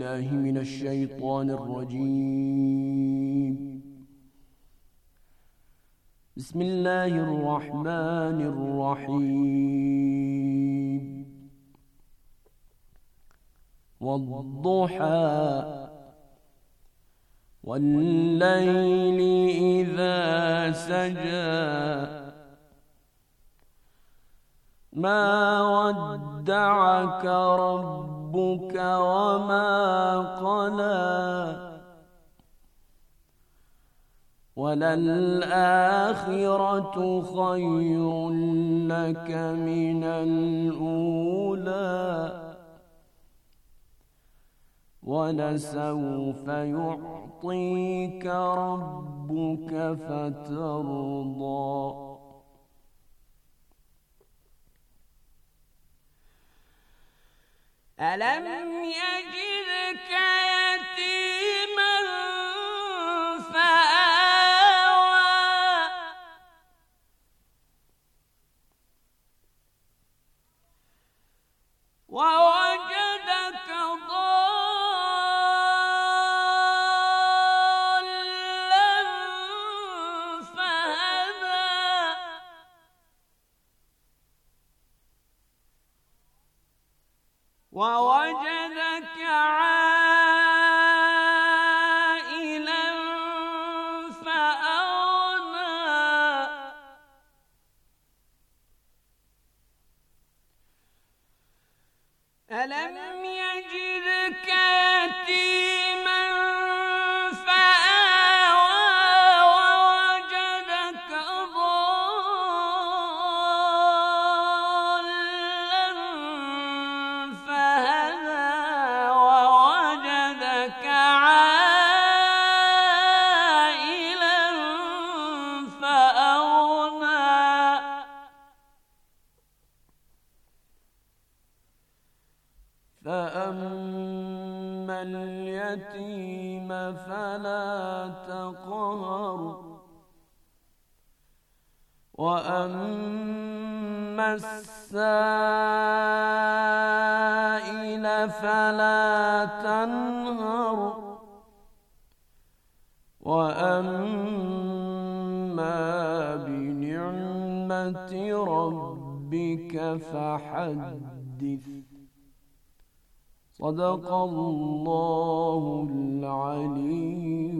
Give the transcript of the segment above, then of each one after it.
بالله من الشيطان الرجيم. بسم الله الرحمن الرحيم. والضحى والليل إذا سجى ما ودعك ربك وما قلى وللآخرة خير لك من الأولى ولسوف يعطيك ربك فترضى. ألم يجدك يتيما فآوى ووجدك ضالا فهدى ووجدك عائلا فأغنى ألم يجدك يتيما فآوى ووجدك ضالا فهدى ووجدك عائلا فأغنى فأما اليتيم فلا تقهر وأما السائل فلا تنهر وأما بنعمة ربك فحدث. صدق الله العلي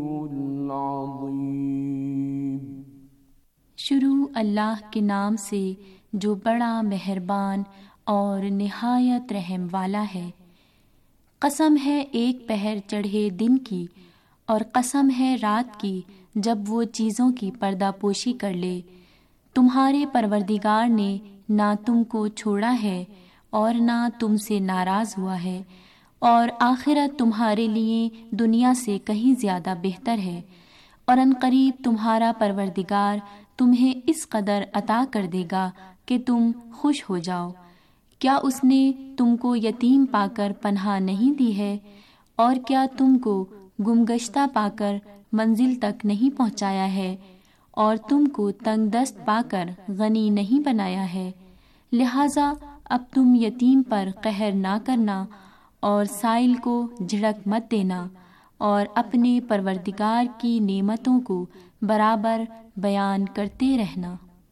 العظيم. शुरू अल्लाह के नाम से जो बड़ा मेहरबान और निहायत रहम वाला है। कसम है एक पहर चढ़े दिन की और कसम है रात की जब वो चीज़ों की पर्दापोशी कर ले। तुम्हारे परवरदिगार ने ना तुमको छोड़ा है और ना तुमसे नाराज़ हुआ है और आखिरत तुम्हारे लिए दुनिया से कहीं ज़्यादा बेहतर है और अनकरीब तुम्हारा परवरदिगार तुम्हें इस कदर अता कर देगा कि तुम खुश हो जाओ। क्या उसने तुमको यतीम पाकर पनाह नहीं दी है और क्या तुमको गुमगश्ता पाकर मंजिल तक नहीं पहुंचाया है और तुमको तंगदस्त पाकर गनी नहीं बनाया है। लिहाजा अब तुम यतीम पर कहर ना करना और साइल को झिड़क मत देना और अपने परवरदिगार की नेमतों को बराबर बयान करते रहना।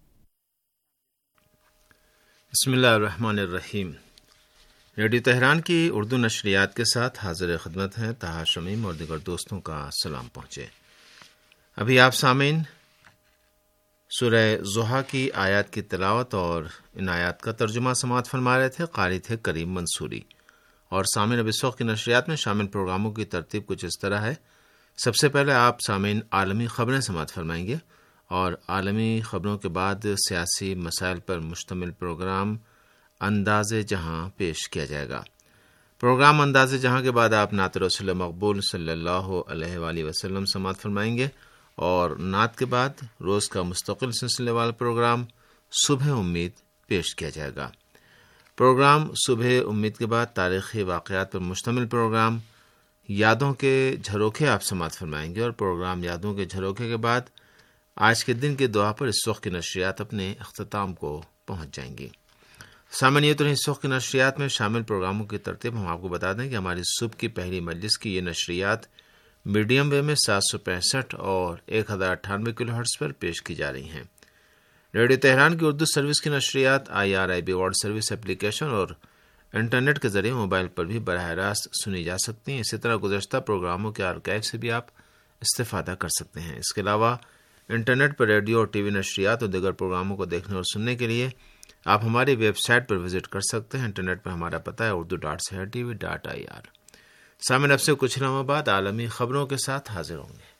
बिस्मिल्लाहिर्रहमानिर्रहीम। रेडियो तेहरान की उर्दू नशरियात के साथ हाजिर खिदमत हैं ताहा शमीम और दीगर दोस्तों का सलाम पहुँचे। अभी आप सामीन सूरह ज़ुहा की आयत की तिलावत और इन आयत का तर्जुमा समाअत फरमा रहे थे। कारी थे करीम मंसूरी। और सामीन अब इस वक्त की नशरियात में शामिल प्रोग्रामों की तरतीब कुछ इस तरह है। सबसे पहले आप सामीन आलमी ख़बरें समाअत फरमाएंगे और आलमी ख़बरों के बाद सियासी मसाइल पर मुश्तमिल प्रोग्राम अंदाज़े जहां पेश किया जाएगा। प्रोग्राम अंदाज़े जहां के बाद आप नात रसूल मकबूल सल्लल्लाहु अलैहि वसल्लम समाअत फरमाएंगे और नात के बाद रोज़ का मुस्तकिल सिलसिले वाला प्रोग्राम सुबह उम्मीद पेश किया जाएगा। प्रोग्राम सुबह उम्मीद के बाद तारीख़ी वाक़यात पर मुश्तमिल प्रोग्राम यादों के झरोखे आप समाअत फरमाएंगे और प्रोग्राम यादों के झरोखे के बाद आज के दिन की दुआ पर इस वक्त की नशरियात अपने अख्ताम को पहुँच जाएंगी। سامعین، یہ تو اس وقت کی نشریات میں شامل پروگراموں کی ترتیب. ہم آپ کو بتا دیں کہ ہماری صبح کی پہلی مجلس کی یہ نشریات میڈیم ویو میں 765 اور 1098 کلو ہرٹز پر پیش کی جا رہی ہیں. ریڈیو تہران کی اردو سروس کی نشریات IRIB ورلڈ سروس اپلیکیشن اور انٹرنیٹ کے ذریعے موبائل پر بھی براہ راست سنی جا سکتی ہیں. اسی طرح گزشتہ پروگراموں کے آرکائیو سے بھی آپ استفادہ کر سکتے ہیں. اس کے علاوہ انٹرنیٹ پر ریڈیو اور ٹی وی نشریات اور دیگر پروگراموں کو دیکھنے اور سننے کے لیے آپ ہماری ویب سائٹ پر وزٹ کر سکتے ہیں. انٹرنیٹ پر ہمارا پتہ ہے urdu.sehertv.ir. سامعین، اب سے کچھ لمحوں بعد عالمی خبروں کے ساتھ حاضر ہوں گے.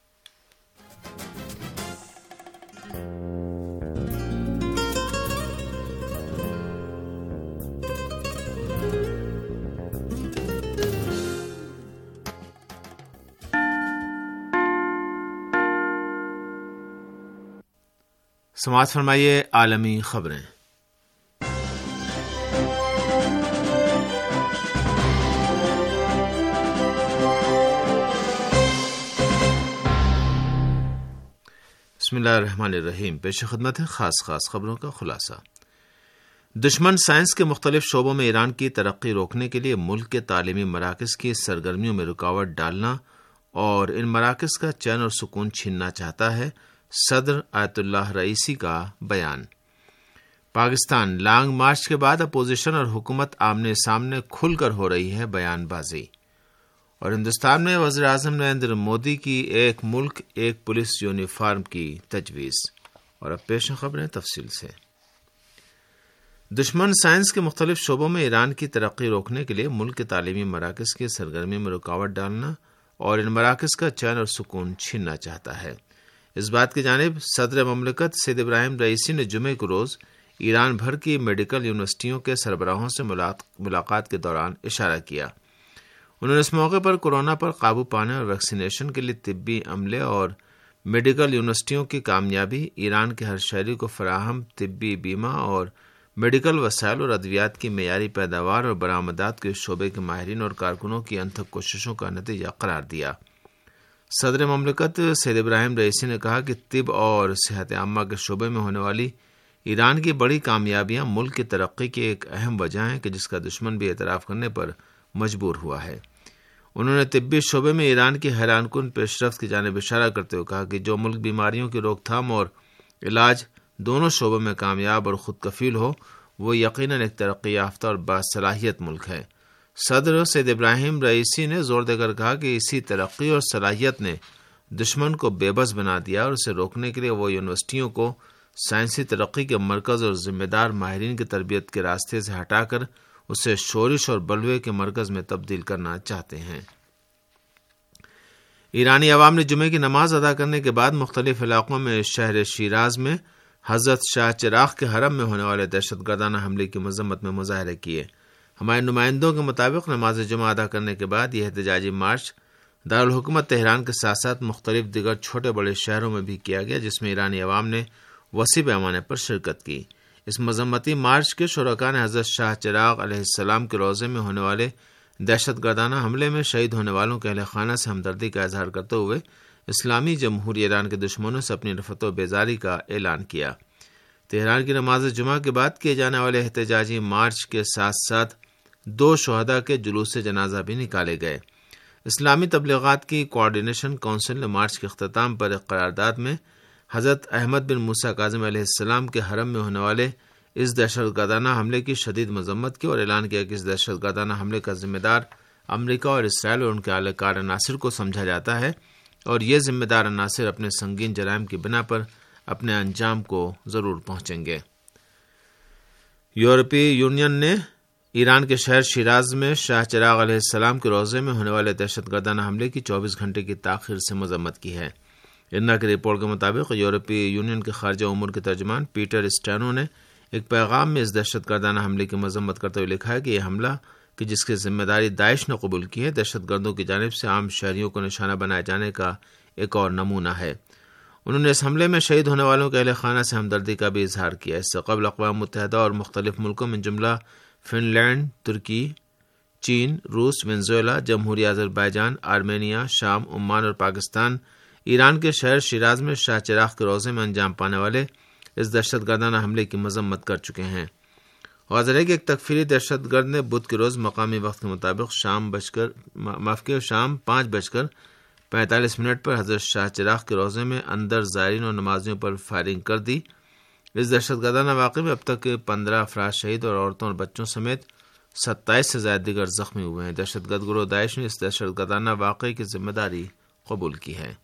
سماعت فرمائیے عالمی خبریں. بسم اللہ الرحمن الرحیم. پیش خدمت ہے خاص خبروں کا خلاصہ. دشمن سائنس کے مختلف شعبوں میں ایران کی ترقی روکنے کے لیے ملک کے تعلیمی مراکز کی سرگرمیوں میں رکاوٹ ڈالنا اور ان مراکز کا چین اور سکون چھیننا چاہتا ہے. صدر آیت اللہ رئیسی کا بیان. پاکستان لانگ مارچ کے بعد اپوزیشن اور حکومت آمنے سامنے کھل کر ہو رہی ہے بیان بازی. اور ہندوستان میں وزیر اعظم نریندر مودی کی ایک ملک ایک پولیس یونیفارم کی تجویز. اور اب پیش خبریں تفصیل سے. دشمن سائنس کے مختلف شعبوں میں ایران کی ترقی روکنے کے لیے ملک کے تعلیمی مراکز کی سرگرمی میں رکاوٹ ڈالنا اور ان مراکز کا چین اور سکون چھیننا چاہتا ہے. اس بات کی جانب صدر مملکت سید ابراہیم رئیسی نے جمعے کو روز ایران بھر کی میڈیکل یونیورسٹیوں کے سربراہوں سے ملاقات کے دوران اشارہ کیا. انہوں نے اس موقع پر کورونا پر قابو پانے اور ویکسینیشن کے لیے طبی عملے اور میڈیکل یونیورسٹیوں کی کامیابی، ایران کے ہر شہری کو فراہم طبی بیمہ اور میڈیکل وسائل اور ادویات کی معیاری پیداوار اور برآمدات کے شعبے کے ماہرین اور کارکنوں کی انتھک کوششوں کا نتیجہ قرار دیا. صدر مملکت سید ابراہیم رئیسی نے کہا کہ طب اور صحت عامہ کے شعبے میں ہونے والی ایران کی بڑی کامیابیاں ملک کی ترقی کی ایک اہم وجہ ہیں کہ جس کا دشمن بھی اعتراف کرنے پر مجبور ہوا ہے. انہوں نے طبی شعبے میں ایران کی حیران کن پیش رفت کی جانب اشارہ کرتے ہوئے کہا کہ جو ملک بیماریوں کی روک تھام اور علاج دونوں شعبوں میں کامیاب اور خود کفیل ہو وہ یقیناً ایک ترقی یافتہ اور باصلاحیت ملک ہے. صدر سید ابراہیم رئیسی نے زور دے کر کہا کہ اسی ترقی اور صلاحیت نے دشمن کو بے بس بنا دیا اور اسے روکنے کے لیے وہ یونیورسٹیوں کو سائنسی ترقی کے مرکز اور ذمہ دار ماہرین کی تربیت کے راستے سے ہٹا کر اسے شورش اور بلوے کے مرکز میں تبدیل کرنا چاہتے ہیں. ایرانی عوام نے جمعے کی نماز ادا کرنے کے بعد مختلف علاقوں میں شہر شیراز میں حضرت شاہ چراغ کے حرم میں ہونے والے دہشت گردانہ حملے کی مذمت میں مظاہرے کیے. ہمارے نمائندوں کے مطابق نماز جمعہ ادا کرنے کے بعد یہ احتجاجی مارچ دارالحکومت تہران کے ساتھ ساتھ مختلف دیگر چھوٹے بڑے شہروں میں بھی کیا گیا، جس میں ایرانی عوام نے وسیع پیمانے پر شرکت کی. اس مذمتی مارچ کے شرکاء نے حضرت شاہ چراغ علیہ السلام کے روضے میں ہونے والے دہشت گردانہ حملے میں شہید ہونے والوں کے اہل خانہ سے ہمدردی کا اظہار کرتے ہوئے اسلامی جمہوری ایران کے دشمنوں سے اپنی رفت و بیزاری کا اعلان کیا. تہران کی نماز جمعہ کے بعد کیے جانے والے احتجاجی مارچ کے ساتھ ساتھ 2 شہداء کے جلوس جنازہ بھی نکالے گئے. اسلامی تبلیغات کی کوارڈینیشن کونسل نے مارچ کے اختتام پر ایک قرارداد میں حضرت احمد بن موسیٰ کاظم علیہ السلام کے حرم میں ہونے والے اس دہشت گردانہ حملے کی شدید مذمت کی اور اعلان کیا کہ اس دہشت گردانہ حملے کا ذمہ دار امریکہ اور اسرائیل اور ان کے اعلی کار عناصر کو سمجھا جاتا ہے اور یہ ذمہ دار عناصر اپنے سنگین جرائم کی بنا پر اپنے انجام کو ضرور پہنچیں گے. یورپی یونین نے ایران کے شہر شیراز میں شاہ چراغ علیہ السلام کے روضے میں ہونے والے دہشت گردانہ حملے کی 24 گھنٹے کی تاخیر سے مذمت کی ہے. ارنا کی رپورٹ کے مطابق یورپی یونین کے خارجہ امور کے ترجمان پیٹر اسٹینو نے ایک پیغام میں اس دہشت گردانہ حملے کی مذمت کرتے ہوئے لکھا ہے کہ یہ حملہ کہ جس کی ذمہ داری داعش نے قبول کی ہے دہشت گردوں کی جانب سے عام شہریوں کو نشانہ بنائے جانے کا ایک اور نمونہ ہے. انہوں نے اس حملے میں شہید ہونے والوں کے اہل خانہ سے ہمدردی کا بھی اظہار کیا. اس سے قبل اقوام متحدہ اور مختلف ملکوں میں جملہ فن لینڈ، ترکی، چین، روس، وینزویلا، جمہوریہ آذربائیجان، آرمینیا، شام، عمان اور پاکستان ایران کے شہر شیراز میں شاہ چراغ کے روضے میں انجام پانے والے اس دہشت گردانہ حملے کی مذمت کر چکے ہیں واضح ہے کہ ایک تکفیری دہشت گرد نے بدھ کے روز مقامی وقت کے مطابق شام 5:45 پر حضرت شاہ چراغ کے روضے میں اندر زائرین اور نمازیوں پر فائرنگ کر دی۔ اس دہشت گردانہ واقعے میں اب تک 15 افراد شہید اور عورتوں اور بچوں سمیت 27 سے زائد دیگر زخمی ہوئے ہیں۔ دہشت گرد گروہ داعش نے اس دہشت گردانہ واقعے کی ذمہ داری قبول کی ہے۔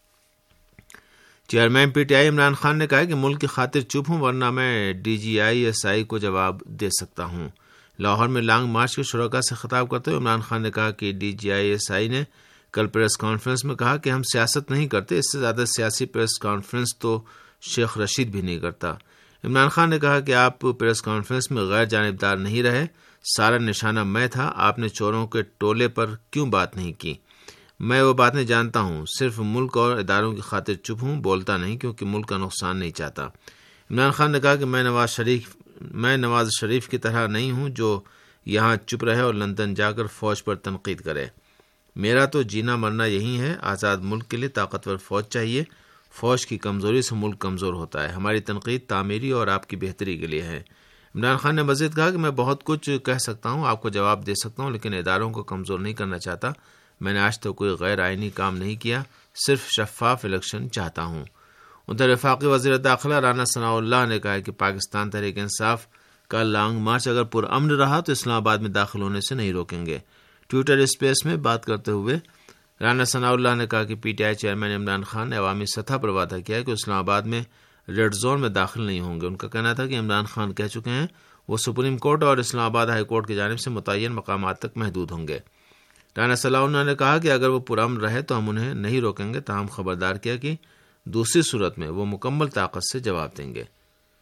Chairman P T I Imran Khan نے کہا کہ ملک کی خاطر چپ ہوں ورنہ میں DGI-SI کو جواب دے سکتا ہوں۔ لاہور میں لانگ مارچ کے شرکاء سے خطاب کرتے ہوئے عمران خان نے کہا کہ DGI-SI نے کل پریس کانفرنس میں کہا کہ ہم سیاست نہیں کرتے، اس سے زیادہ سیاسی پریس کانفرنس تو شیخ رشید بھی نہیں کرتا۔ عمران خان نے کہا کہ آپ پریس کانفرنس میں غیر جانبدار نہیں رہے، سارا نشانہ میں تھا، آپ نے چوروں کے ٹولے پر کیوں بات نہیں کی؟ میں وہ باتیں جانتا ہوں، صرف ملک اور اداروں کی خاطر چپ ہوں، بولتا نہیں کیونکہ ملک کا نقصان نہیں چاہتا۔ عمران خان نے کہا کہ میں نواز شریف کی طرح نہیں ہوں جو یہاں چپ رہے اور لندن جا کر فوج پر تنقید کرے۔ میرا تو جینا مرنا یہی ہے، آزاد ملک کے لیے طاقتور فوج چاہیے، فوج کی کمزوری سے ملک کمزور ہوتا ہے، ہماری تنقید تعمیری اور آپ کی بہتری کے لیے ہے۔ عمران خان نے مزید کہا کہ میں بہت کچھ کہہ سکتا ہوں، آپ کو جواب دے سکتا ہوں، لیکن اداروں کو کمزور نہیں کرنا چاہتا۔ میں نے آج تک کوئی غیر آئینی کام نہیں کیا، صرف شفاف الیکشن چاہتا ہوں۔ ادھر وفاقی وزیر داخلہ رانا ثناء اللہ نے کہا کہ پاکستان تحریک انصاف کا لانگ مارچ اگر پرامن رہا تو اسلام آباد میں داخل ہونے سے نہیں روکیں گے۔ ٹویٹر اسپیس میں بات کرتے ہوئے رانا ثناء اللہ نے کہا کہ P T I chairman Imran Khan نے عوامی سطح پر وعدہ کیا کہ اسلام آباد میں ریڈ زون میں داخل نہیں ہوں گے۔ ان کا کہنا تھا کہ عمران خان کہہ چکے ہیں وہ سپریم کورٹ اور اسلام آباد ہائی کورٹ کی جانب سے متعین مقامات تک محدود ہوں گے۔ رانا ثناء اللہ نے کہا کہ اگر وہ پرامن رہے تو ہم انہیں نہیں روکیں گے، تاہم خبردار کیا کہ دوسری صورت میں وہ مکمل طاقت سے جواب دیں گے۔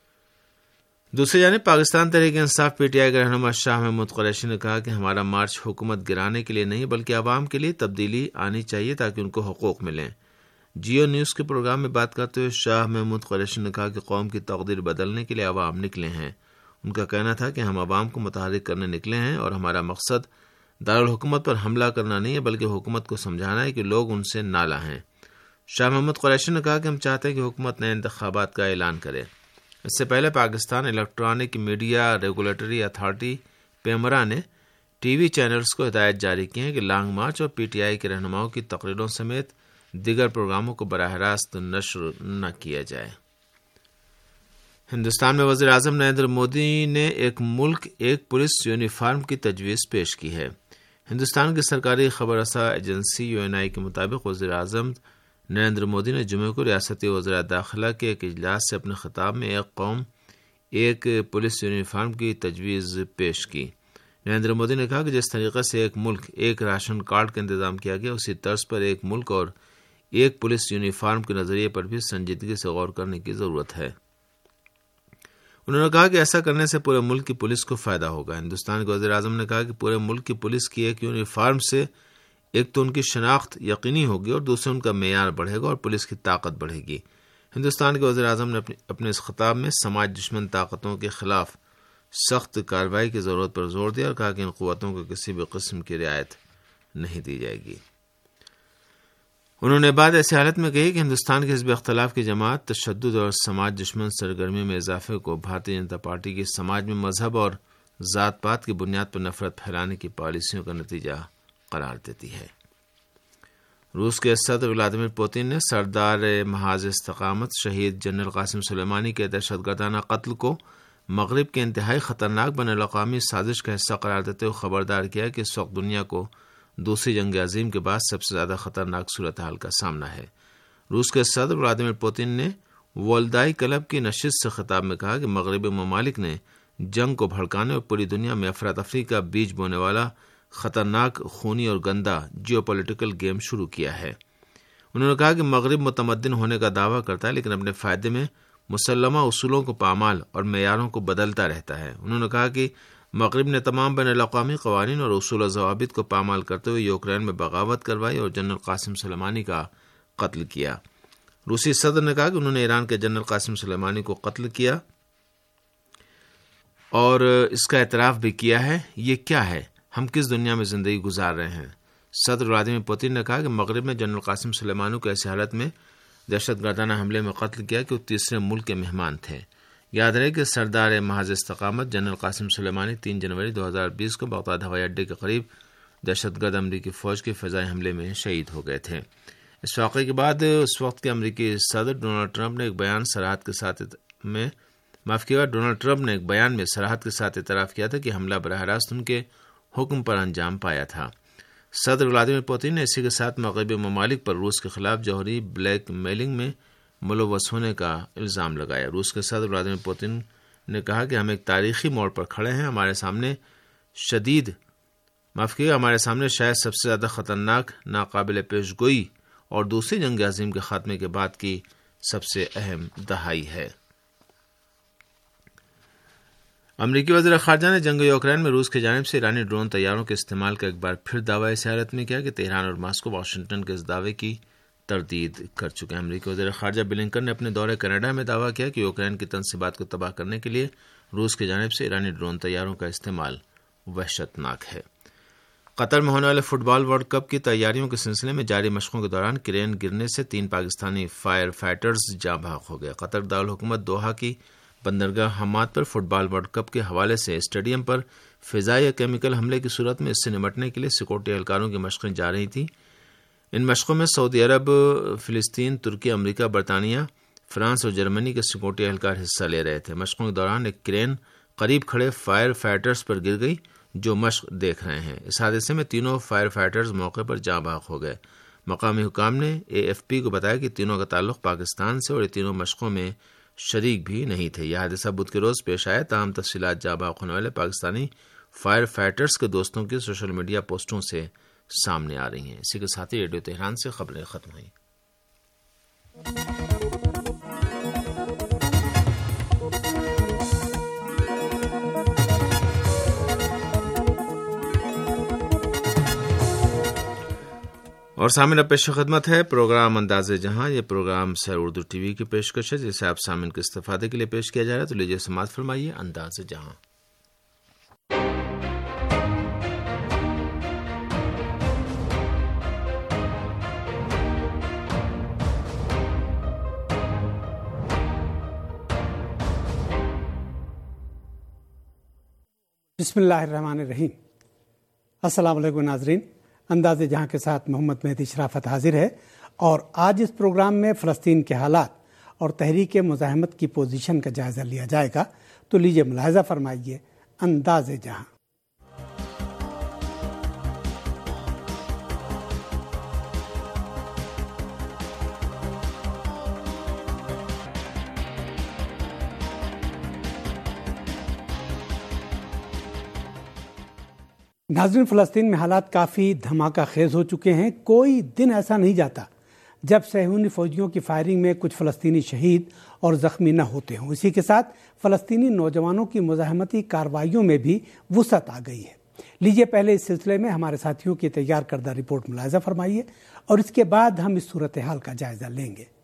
دوسری جانب پاکستان تحریک انصاف پی ٹی آئی کے رہنما شاہ محمود قریشی نے کہا کہ ہمارا مارچ حکومت گرانے کے لیے نہیں بلکہ عوام کے لیے تبدیلی آنی چاہیے تاکہ ان کو حقوق ملیں۔ جیو نیوز کے پروگرام میں بات کرتے ہوئے شاہ محمود قریشی نے کہا کہ قوم کی تقدیر بدلنے کے لیے عوام نکلے ہیں۔ ان کا کہنا تھا کہ ہم عوام کو متحرک کرنے نکلے ہیں اور ہمارا مقصد دارالحکومت پر حملہ کرنا نہیں ہے بلکہ حکومت کو سمجھانا ہے کہ لوگ ان سے نالاں ہیں۔ شاہ محمود قریشی نے کہا کہ ہم چاہتے ہیں کہ حکومت نئے انتخابات کا اعلان کرے۔ اس سے پہلے Pakistan electronic media regulatory authority PEMRA نے ٹی وی چینلز کو ہدایت جاری کی ہے کہ لانگ مارچ اور پی ٹی آئی کے رہنماؤں کی تقریروں سمیت دیگر پروگراموں کو براہ راست نشر نہ کیا جائے۔ ہندوستان میں وزیر اعظم نریندر مودی نے ایک ملک ایک پولیس یونیفارم کی تجویز پیش کی ہے۔ ہندوستان کی سرکاری خبر رساں ایجنسی UNI کے مطابق وزیر اعظم نریندر مودی نے جمعے کو ریاستی وزراء داخلہ کے ایک اجلاس سے اپنے خطاب میں ایک قوم ایک پولیس یونیفارم کی تجویز پیش کی۔ نریندر مودی نے کہا کہ جس طریقے سے ایک ملک ایک راشن کارڈ کا انتظام کیا گیا، اسی طرز پر ایک ملک اور ایک پولیس یونیفارم کے نظریے پر بھی سنجیدگی سے غور کرنے کی ضرورت ہے۔ انہوں نے کہا کہ ایسا کرنے سے پورے ملک کی پولیس کو فائدہ ہوگا۔ ہندوستان کے وزیر اعظم نے کہا کہ پورے ملک کی پولیس کی ایک یونیفارم سے ایک تو ان کی شناخت یقینی ہوگی اور دوسرے ان کا معیار بڑھے گا اور پولیس کی طاقت بڑھے گی۔ ہندوستان کے وزیر اعظم نے اپنے اس خطاب میں سماج دشمن طاقتوں کے خلاف سخت کارروائی کی ضرورت پر زور دیا اور کہا کہ ان قوتوں کو کسی بھی قسم کی رعایت نہیں دی جائے گی۔ انہوں نے بات ایسی حالت میں کہی کہ ہندوستان کے حزب اختلاف کی جماعت تشدد اور سماج دشمن سرگرمی میں اضافے کو بھارتیہ جنتا پارٹی کی سماج میں مذہب اور ذات پات کی بنیاد پر نفرت پھیلانے کی پالیسیوں کا نتیجہ قرار دیتی ہے۔ روس کے صدر ولادیمیر پوتن نے سردار محاذ استقامت شہید جنرل قاسم سلیمانی کے دہشت گردانہ قتل کو مغرب کے انتہائی خطرناک بین الاقوامی سازش کا حصہ قرار دیتے ہوئے خبردار کیا کہ اس وقت دنیا کو دوسری جنگ عظیم کے بعد سب سے زیادہ خطرناک صورتحال کا سامنا ہے۔ روس کے صدر ولادیمیر پوتن نے والدائی کلب کی نشست سے خطاب میں کہا کہ مغربی ممالک نے جنگ کو بھڑکانے اور پوری دنیا میں افراتفری کا بیج بونے والا خطرناک خونی اور گندا جیو پولیٹیکل گیم شروع کیا ہے۔ انہوں نے کہا کہ مغرب متمدن ہونے کا دعویٰ کرتا ہے لیکن اپنے فائدے میں مسلمہ اصولوں کو پامال اور معیاروں کو بدلتا رہتا ہے۔ انہوں نے کہا کہ مغرب نے تمام بین الاقوامی قوانین اور اصول و ضوابط کو پامال کرتے ہوئے یوکرین میں بغاوت کروائی اور جنرل قاسم سلیمانی کا قتل کیا۔ روسی صدر نے کہا کہ انہوں نے ایران کے جنرل قاسم سلیمانی کو قتل کیا اور اس کا اعتراف بھی کیا ہے۔ یہ کیا ہے؟ ہم کس دنیا میں زندگی گزار رہے ہیں؟ صدر ولادیمیر پوتن نے کہا کہ مغرب میں جنرل قاسم سلیمانی کو ایسی حالت میں دہشت گردانہ حملے میں قتل کیا کہ وہ تیسرے ملک کے مہمان تھے۔ یاد رہے کہ سردار محاذ استقامت جنرل قاسم سلیمانی 3 جنوری 2020 کو بغداد ہوائی اڈے کے قریب دہشت گرد امریکی فوج کے فضائی حملے میں شہید ہو گئے تھے۔ اس واقعے کے بعد اس وقت کے امریکی صدر ڈونلڈ ٹرمپ نے ایک بیان میں صراحت کے ساتھ اعتراف کیا تھا کہ حملہ براہ راست ان کے حکم پر انجام پایا تھا۔ صدر ولادیمیر پوتین نے اسی کے ساتھ مغربی ممالک پر روس کے خلاف جوہری بلیک میلنگ میں ملوث ہونے کا الزام لگایا۔ روس کے صدر ولادیمیر پوتین نے کہا کہ ہم ایک تاریخی موڑ پر کھڑے ہیں، ہمارے سامنے شاید سب سے زیادہ خطرناک، ناقابل پیش گوئی اور دوسری جنگ عظیم کے خاتمے کے بعد کی سب سے اہم دہائی ہے۔ امریکی وزیر خارجہ نے جنگ یوکرین میں روس کی جانب سے ایرانی ڈرون طیاروں کے استعمال کا ایک بار پھر دعویٰ اس حالت میں کیا کہ تہران اور ماسکو واشنگٹن کے اس دعوے کی تردید کر چکے ہیں۔ امریکی وزیر خارجہ بلنکن نے اپنے دورے کینیڈا میں دعویٰ کیا کہ یوکرین کی تنصیبات کو تباہ کرنے کے لیے روس کی جانب سے ایرانی ڈرون طیاروں کا استعمال وحشتناک ہے۔ قطر میں ہونے والے فٹ بال ورلڈ کپ کی تیاریوں کے سلسلے میں جاری مشقوں کے دوران کرین گرنے سے 3 پاکستانی فائر فائٹرز جاں بحق ہو گئے۔ قطر دارالحکومت دوحہ کی بندرگاہ حماد پر فٹ بال ورلڈ کپ کے حوالے سے اسٹیڈیم پر فضائی یا کیمیکل حملے کی صورت میں اس سے نمٹنے کے لیے سیکورٹی اہلکاروں کی مشقیں جا رہی تھیں۔ ان مشقوں میں سعودی عرب، فلسطین، ترکی، امریکہ، برطانیہ، فرانس اور جرمنی کے سیکورٹی اہلکار حصہ لے رہے تھے۔ مشقوں کے دوران ایک کرین قریب کھڑے فائر فائٹرز پر گر گئی جو مشق دیکھ رہے ہیں۔ اس حادثے میں تینوں فائر فائٹرز موقع پر جاں بحق ہو گئے۔ مقامی حکام نے AFP کو بتایا کہ تینوں کا تعلق پاکستان سے اور یہ تینوں مشقوں میں شریک بھی نہیں تھے۔ یہ حادثہ بدھ کے روز پیش آیا، تاہم تفصیلات جاں بحق ہونے والے پاکستانی فائر فائٹرز کے دوستوں کی سوشل میڈیا پوسٹوں سے سامنے آ رہی ہیں۔ اسی کے ساتھ ہی ریڈیو تہران سے خبریں ختم ہوئیں۔ اور سامعین اب پیش خدمت ہے پروگرام انداز جہاں۔ یہ پروگرام سیر اردو ٹی وی کی پیشکش ہے جسے آپ سامعین کے استفادے کے لیے پیش کیا جا رہا ہے، تو لیجیے سماعت فرمائیے انداز جہاں۔ بسم اللہ الرحمن الرحیم۔ السلام علیکم ناظرین، انداز جہاں کے ساتھ محمد مہدی شرافت حاضر ہے، اور آج اس پروگرام میں فلسطین کے حالات اور تحریک مزاحمت کی پوزیشن کا جائزہ لیا جائے گا، تو لیجیے ملاحظہ فرمائیے انداز جہاں۔ ناظرین، فلسطین میں حالات کافی دھماکہ خیز ہو چکے ہیں۔ کوئی دن ایسا نہیں جاتا جب صہیونی فوجیوں کی فائرنگ میں کچھ فلسطینی شہید اور زخمی نہ ہوتے ہوں۔ اسی کے ساتھ فلسطینی نوجوانوں کی مزاحمتی کارروائیوں میں بھی وسعت آ گئی ہے۔ لیجیے پہلے اس سلسلے میں ہمارے ساتھیوں کی تیار کردہ رپورٹ ملاحظہ فرمائیے، اور اس کے بعد ہم اس صورتحال کا جائزہ لیں گے۔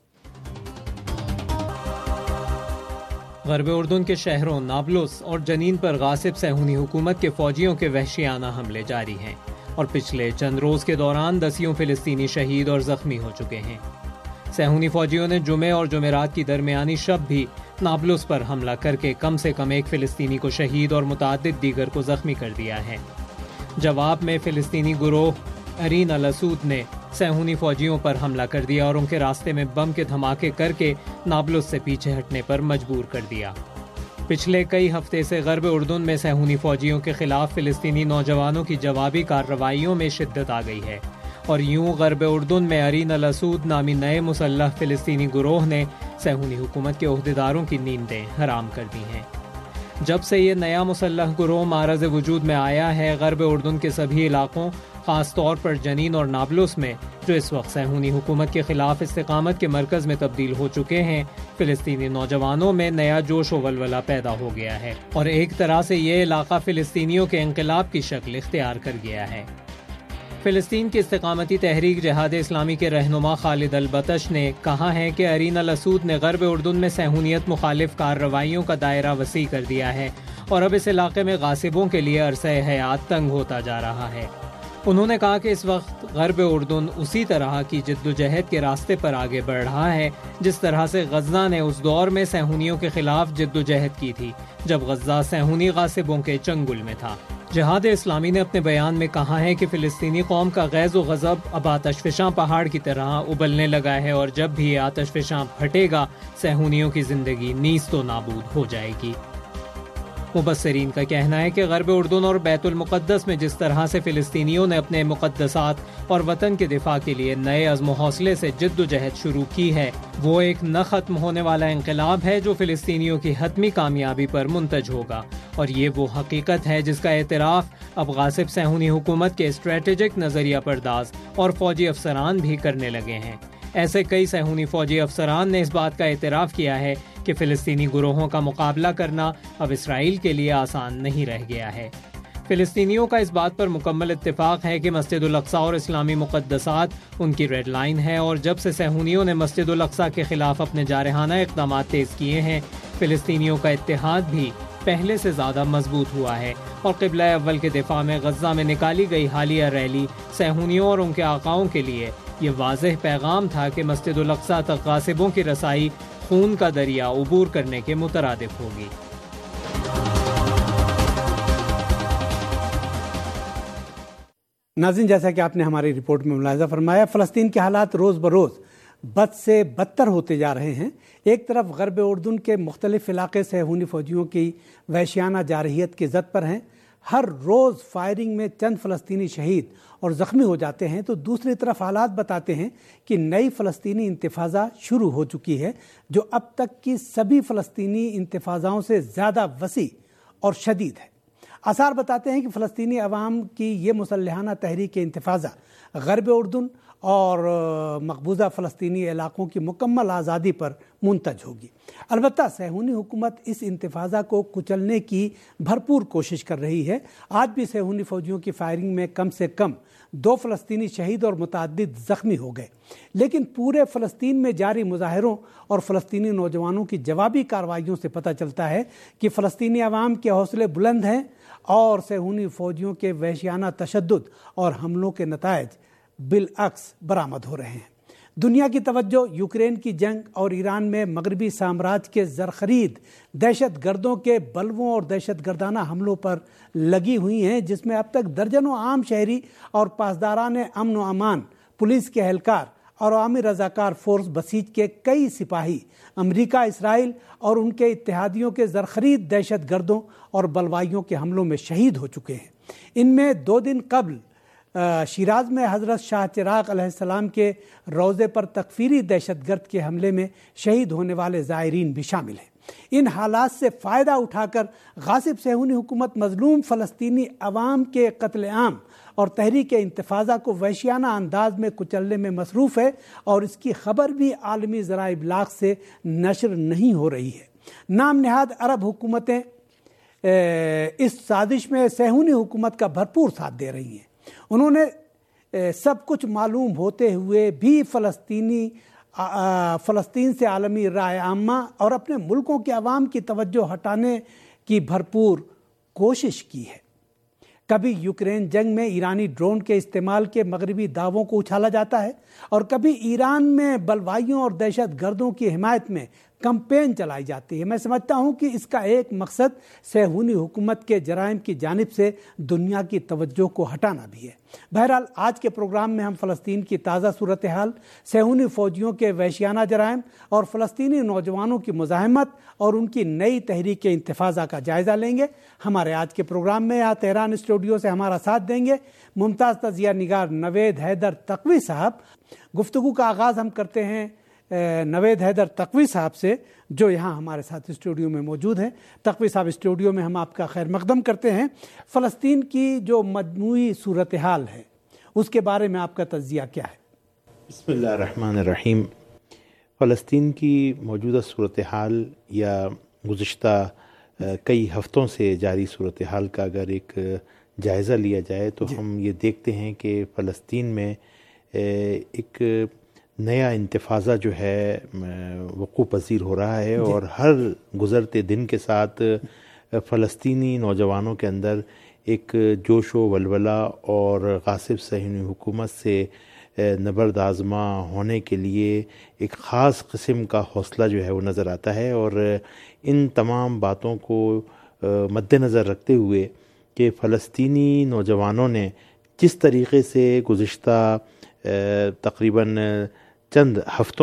غرب اردن کے شہروں نابلس اور جنین پر غاصب صہیونی حکومت کے فوجیوں کے وحشیانہ حملے جاری ہیں، اور پچھلے چند روز کے دوران دسیوں فلسطینی شہید اور زخمی ہو چکے ہیں۔ صہیونی فوجیوں نے جمعے اور جمعرات کی درمیانی شب بھی نابلس پر حملہ کر کے کم سے کم ایک فلسطینی کو شہید اور متعدد دیگر کو زخمی کر دیا ہے۔ جواب میں فلسطینی گروہ عرین الاسود نے صہیونی فوجیوں پر حملہ کر دیا اور ان کے راستے میں بم کے دھماکے کر کے نابلس سے پیچھے ہٹنے پر مجبور کر دیا۔ پچھلے کئی ہفتے سے غرب اردن میں صہیونی فوجیوں کے خلاف فلسطینی نوجوانوں کی جوابی کارروائیوں میں شدت آ گئی ہے، اور یوں غرب اردن میں عرین الاسود نامی نئے مسلح فلسطینی گروہ نے صہیونی حکومت کے عہدیداروں کی نیندیں حرام کر دی ہیں۔ جب سے یہ نیا مسلح گروہ معرض وجود میں آیا ہے، غرب اردن کے سبھی علاقوں، خاص طور پر جنین اور نابلس میں، جو اس وقت صہیونی حکومت کے خلاف استقامت کے مرکز میں تبدیل ہو چکے ہیں، فلسطینی نوجوانوں میں نیا جوش و ولولہ پیدا ہو گیا ہے، اور ایک طرح سے یہ علاقہ فلسطینیوں کے انقلاب کی شکل اختیار کر گیا ہے۔ فلسطین کی استقامتی تحریک جہاد اسلامی کے رہنما خالد البطش نے کہا ہے کہ عرین الاسود نے غرب اردن میں صہیونیت مخالف کارروائیوں کا دائرہ وسیع کر دیا ہے، اور اب اس علاقے میں غاصبوں کے لیے عرصہ حیات تنگ ہوتا جا رہا ہے۔ انہوں نے کہا کہ اس وقت غرب اردن اسی طرح کی جد و جہد کے راستے پر آگے بڑھ رہا ہے جس طرح سے غزہ نے اس دور میں صہیونیوں کے خلاف جد و جہد کی تھی جب غزہ صہیونی غاصبوں کے چنگل میں تھا۔ جہاد اسلامی نے اپنے بیان میں کہا ہے کہ فلسطینی قوم کا غیظ و غضب اب آتش فشاں پہاڑ کی طرح ابلنے لگا ہے، اور جب بھی یہ آتش فشاں پھٹے گا صہیونیوں کی زندگی نیست و نابود ہو جائے گی۔ مبصرین کا کہنا ہے کہ غرب اردن اور بیت المقدس میں جس طرح سے فلسطینیوں نے اپنے مقدسات اور وطن کے دفاع کے لیے نئے عزم و حوصلے سے جد و جہد شروع کی ہے، وہ ایک نہ ختم ہونے والا انقلاب ہے جو فلسطینیوں کی حتمی کامیابی پر منتج ہوگا، اور یہ وہ حقیقت ہے جس کا اعتراف اب غاصب صہیونی حکومت کے اسٹریٹجک نظریہ پرداز اور فوجی افسران بھی کرنے لگے ہیں۔ ایسے کئی صہیونی فوجی افسران نے اس بات کا اعتراف کیا ہے کہ فلسطینی گروہوں کا مقابلہ کرنا اب اسرائیل کے لیے آسان نہیں رہ گیا ہے۔ فلسطینیوں کا اس بات پر مکمل اتفاق ہے کہ مسجد الاقصیٰ اور اسلامی مقدسات ان کی ریڈ لائن ہے، اور جب سے صہیونیوں نے مسجد الاقصیٰ کے خلاف اپنے جارحانہ اقدامات تیز کیے ہیں، فلسطینیوں کا اتحاد بھی پہلے سے زیادہ مضبوط ہوا ہے، اور قبلہ اول کے دفاع میں غزہ میں نکالی گئی حالیہ ریلی صہیونیوں اور ان کے آقاؤں کے لیے یہ واضح پیغام تھا کہ مسجد الاقصیٰ تک غاصبوں کی رسائی خون کا دریا عبور کرنے کے مترادف ہوگی۔ ناظرین، جیسا کہ آپ نے ہماری رپورٹ میں ملاحظہ فرمایا، فلسطین کے حالات روز بروز بد سے بدتر ہوتے جا رہے ہیں۔ ایک طرف غرب اردن کے مختلف علاقے صہیونی فوجیوں کی وحشیانہ جارحیت کی زد پر ہیں، ہر روز فائرنگ میں چند فلسطینی شہید اور زخمی ہو جاتے ہیں، تو دوسری طرف حالات بتاتے ہیں کہ نئی فلسطینی انتفاضہ شروع ہو چکی ہے جو اب تک کی سبھی فلسطینی انتفاضاؤں سے زیادہ وسیع اور شدید ہے۔ آثار بتاتے ہیں کہ فلسطینی عوام کی یہ مسلحانہ تحریک انتفاضہ غرب اردن اور مقبوضہ فلسطینی علاقوں کی مکمل آزادی پر منتج ہوگی۔ البتہ صہیونی حکومت اس انتفاضہ کو کچلنے کی بھرپور کوشش کر رہی ہے۔ آج بھی صہیونی فوجیوں کی فائرنگ میں کم سے کم 2 فلسطینی شہید اور متعدد زخمی ہو گئے، لیکن پورے فلسطین میں جاری مظاہروں اور فلسطینی نوجوانوں کی جوابی کارروائیوں سے پتہ چلتا ہے کہ فلسطینی عوام کے حوصلے بلند ہیں اور صہیونی فوجیوں کے وحشیانہ تشدد اور حملوں کے نتائج بالعکس برآمد ہو رہے ہیں۔ دنیا کی توجہ یوکرین کی جنگ اور ایران میں مغربی سامراج کے زرخرید دہشت گردوں کے بلووں اور دہشت گردانہ حملوں پر لگی ہوئی ہیں، جس میں اب تک درجنوں عام شہری اور پاسداران امن و امان، پولیس کے اہلکار اور عوامی رضاکار فورس بسیج کے کئی سپاہی امریکہ، اسرائیل اور ان کے اتحادیوں کے زرخرید دہشت گردوں اور بلوائیوں کے حملوں میں شہید ہو چکے ہیں۔ ان میں 2 دن قبل شیراز میں حضرت شاہ چراغ علیہ السلام کے روضے پر تکفیری دہشت گرد کے حملے میں شہید ہونے والے زائرین بھی شامل ہیں۔ ان حالات سے فائدہ اٹھا کر غاصب صہیونی حکومت مظلوم فلسطینی عوام کے قتل عام اور تحریک انتفاضہ کو وحشیانہ انداز میں کچلنے میں مصروف ہے، اور اس کی خبر بھی عالمی ذرائع ابلاغ سے نشر نہیں ہو رہی ہے۔ نام نہاد عرب حکومتیں اس سازش میں صہیونی حکومت کا بھرپور ساتھ دے رہی ہیں۔ انہوں نے سب کچھ معلوم ہوتے ہوئے بھی فلسطین سے عالمی رائے عامہ اور اپنے ملکوں کے عوام کی توجہ ہٹانے کی بھرپور کوشش کی ہے۔ کبھی یوکرین جنگ میں ایرانی ڈرون کے استعمال کے مغربی دعووں کو اچھالا جاتا ہے، اور کبھی ایران میں بلوائیوں اور دہشت گردوں کی حمایت میں کمپین چلائی جاتی ہے۔ میں سمجھتا ہوں کہ اس کا ایک مقصد صہیونی حکومت کے جرائم کی جانب سے دنیا کی توجہ کو ہٹانا بھی ہے۔ بہرحال آج کے پروگرام میں ہم فلسطین کی تازہ صورتحال، صہیونی فوجیوں کے وحشیانہ جرائم اور فلسطینی نوجوانوں کی مزاحمت اور ان کی نئی تحریک انتفاضہ کا جائزہ لیں گے۔ ہمارے آج کے پروگرام میں یہاں تہران اسٹوڈیو سے ہمارا ساتھ دیں گے ممتاز تجزیہ نگار نوید حیدر تقوی صاحب۔ گفتگو کا آغاز ہم کرتے ہیں نوید حیدر تقوی صاحب سے، جو یہاں ہمارے ساتھ اسٹوڈیو میں موجود ہیں۔ تقوی صاحب، اسٹوڈیو میں ہم آپ کا خیر مقدم کرتے ہیں۔ فلسطین کی جو مجموعی صورتحال ہے اس کے بارے میں آپ کا تجزیہ کیا ہے؟ بسم اللہ الرحمن الرحیم۔ فلسطین کی موجودہ صورتحال یا گزشتہ کئی ہفتوں سے جاری صورتحال کا اگر ایک جائزہ لیا جائے تو ہم یہ دیکھتے ہیں کہ فلسطین میں ایک نیا انتفاضہ جو ہے وقوع پذیر ہو رہا ہے، اور ہر گزرتے دن کے ساتھ فلسطینی نوجوانوں کے اندر ایک جوش و ولولہ اور غاصب صہیونی حکومت سے نبرد آزما ہونے کے لیے ایک خاص قسم کا حوصلہ جو ہے وہ نظر آتا ہے. اور ان تمام باتوں کو مد نظر رکھتے ہوئے کہ فلسطینی نوجوانوں نے جس طریقے سے گزشتہ تقریباً چند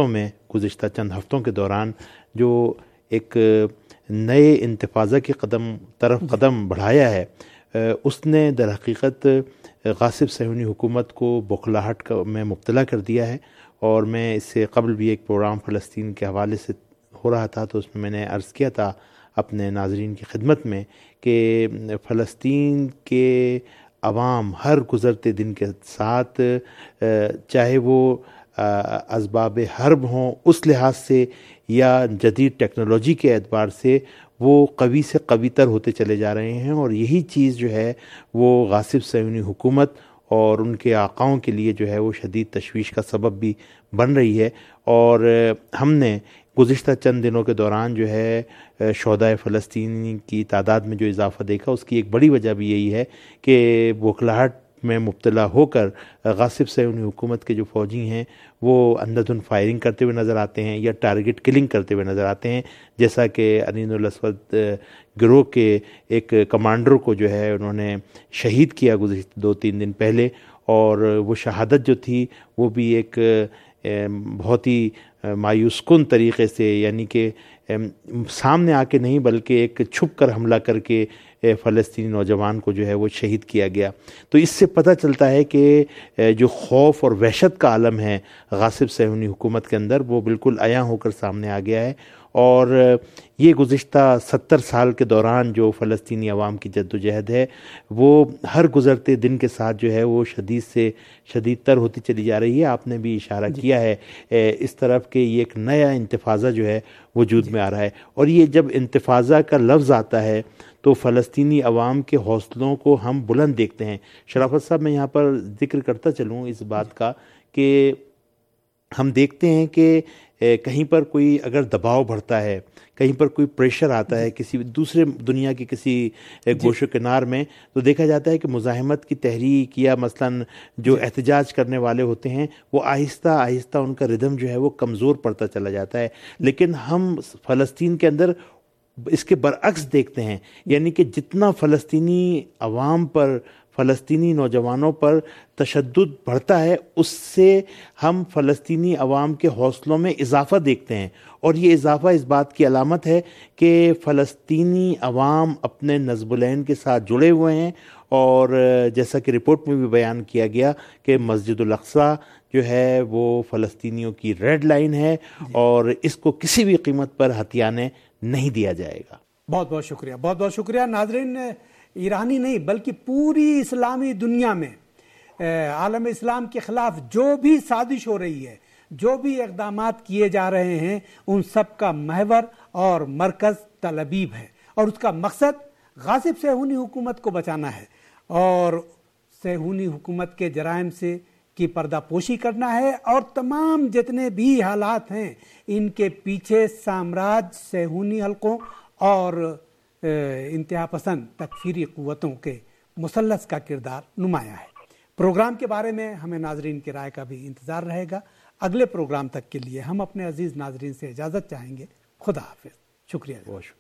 ہفتوں کے دوران جو ایک نئے انتفاضہ کے طرف قدم بڑھایا ہے، اس نے در حقیقت غاصب صہیونی حکومت کو بوکھلاہٹ میں مبتلا کر دیا ہے. اور میں اس سے قبل بھی ایک پروگرام فلسطین کے حوالے سے ہو رہا تھا، تو اس میں نے عرض کیا تھا اپنے ناظرین کی خدمت میں کہ فلسطین کے عوام ہر گزرتے دن کے ساتھ، چاہے وہ اسباب حرب ہوں اس لحاظ سے یا جدید ٹیکنالوجی کے اعتبار سے، وہ قوی سے قوی تر ہوتے چلے جا رہے ہیں. اور یہی چیز جو ہے وہ غاصب صہیونی حکومت اور ان کے آقاؤں کے لیے جو ہے وہ شدید تشویش کا سبب بھی بن رہی ہے. اور ہم نے گزشتہ چند دنوں کے دوران جو ہے شہدائے فلسطین کی تعداد میں جو اضافہ دیکھا، اس کی ایک بڑی وجہ بھی یہی ہے کہ بوکھلاہٹ میں مبتلا ہو کر غاصب صہیونی حکومت کے جو فوجی ہیں وہ اندھدھند فائرنگ کرتے ہوئے نظر آتے ہیں یا ٹارگٹ کلنگ کرتے ہوئے نظر آتے ہیں. جیسا کہ انین الاسود گروہ کے ایک کمانڈر کو جو ہے انہوں نے شہید کیا گزشتہ 2-3 دن پہلے، اور وہ شہادت جو تھی وہ بھی ایک بہت ہی مایوس کن طریقے سے، یعنی کہ سامنے آ کے نہیں بلکہ ایک چھپ کر حملہ کر کے فلسطینی نوجوان کو جو ہے وہ شہید کیا گیا. تو اس سے پتہ چلتا ہے کہ جو خوف اور وحشت کا عالم ہے غاصب صہیونی حکومت کے اندر، وہ بالکل عیاں ہو کر سامنے آ گیا ہے. اور یہ گزشتہ 70 سال کے دوران جو فلسطینی عوام کی جد و جہد ہے، وہ ہر گزرتے دن کے ساتھ جو ہے وہ شدید سے شدید تر ہوتی چلی جا رہی ہے. آپ نے بھی اشارہ کیا ہے اس طرف کہ یہ ایک نیا انتفاضہ جو ہے وجود میں آ رہا ہے. اور یہ جب انتفاضہ کا لفظ آتا ہے تو فلسطینی عوام کے حوصلوں کو ہم بلند دیکھتے ہیں. شرافت صاحب، میں یہاں پر ذکر کرتا چلوں اس بات کا کہ ہم دیکھتے ہیں کہ کہیں پر کوئی اگر دباؤ بڑھتا ہے، کہیں پر کوئی پریشر آتا ہے کسی دوسرے دنیا کے کسی گوش و کنار میں، تو دیکھا جاتا ہے کہ مزاحمت کی تحریک یا مثلاً جو احتجاج کرنے والے ہوتے ہیں وہ آہستہ آہستہ ان کا ردم جو ہے وہ کمزور پڑتا چلا جاتا ہے. لیکن ہم فلسطین کے اندر اس کے برعکس دیکھتے ہیں، یعنی کہ جتنا فلسطینی عوام پر، فلسطینی نوجوانوں پر تشدد بڑھتا ہے، اس سے ہم فلسطینی عوام کے حوصلوں میں اضافہ دیکھتے ہیں. اور یہ اضافہ اس بات کی علامت ہے کہ فلسطینی عوام اپنے نصب العین کے ساتھ جڑے ہوئے ہیں. اور جیسا کہ رپورٹ میں بھی بیان کیا گیا کہ مسجد الاقصیٰ جو ہے وہ فلسطینیوں کی ریڈ لائن ہے اور اس کو کسی بھی قیمت پر ہتھیانے نہیں دیا جائے گا. بہت بہت شکریہ، بہت بہت شکریہ. ناظرین، ایرانی نہیں بلکہ پوری اسلامی دنیا میں عالم اسلام کے خلاف جو بھی سازش ہو رہی ہے، جو بھی اقدامات کیے جا رہے ہیں، ان سب کا محور اور مرکز تل ابیب ہے، اور اس کا مقصد غاصب صہیونی حکومت کو بچانا ہے اور صہیونی حکومت کے جرائم سے کی پردہ پوشی کرنا ہے. اور تمام جتنے بھی حالات ہیں ان کے پیچھے سامراج، صہیونی حلقوں اور انتہا پسند تکفیری قوتوں کے مثلث کا کردار نمایاں ہے. پروگرام کے بارے میں ہمیں ناظرین کی رائے کا بھی انتظار رہے گا. اگلے پروگرام تک کے لیے ہم اپنے عزیز ناظرین سے اجازت چاہیں گے. خدا حافظ. شکریہ. بہت شکریہ.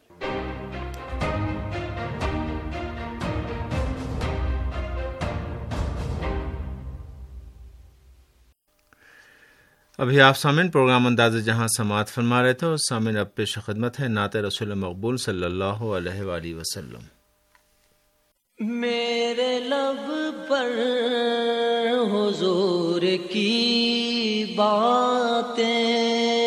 ابھی آپ سامعین پروگرام انداز جہاں سماعت فرما رہے تھے، اور سامعین اب پیش خدمت ہے نعت رسول مقبول صلی اللہ علیہ وآلہ وسلم. میرے لب پر حضور کی باتیں،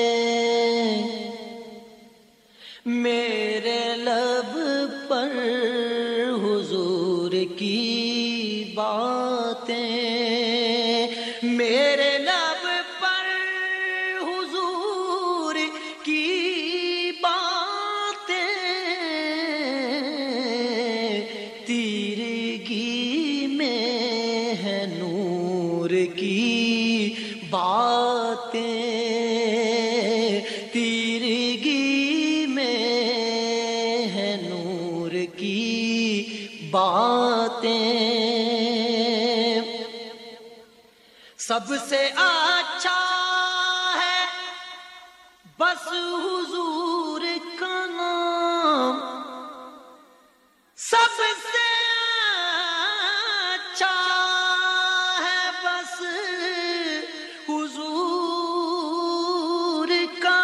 میرے لب پر حضور کی باتیں، میرے لب پر حضور کی باتیں، تیرگی میں ہے نور کی باتیں، تیرگی میں ہے نور کی باتیں. سب سے اچھا ہے بس حضور کا نام، سب سے اچھا ہے بس حضور کا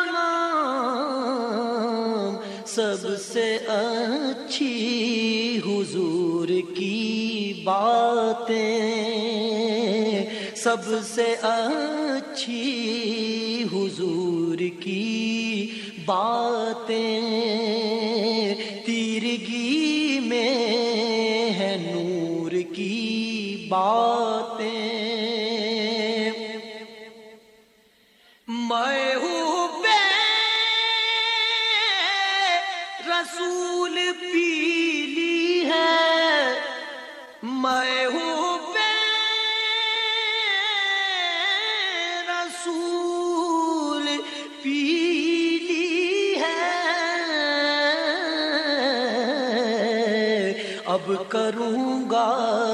نام، سب سے اچھی حضور کی باتیں، سب سے اچھی حضور کی باتیں، تیرگی میں ہے نور کی باتیں، محبوب رسول پیلی ہے، محبوب رسول پیلی ہے، اب کروں گا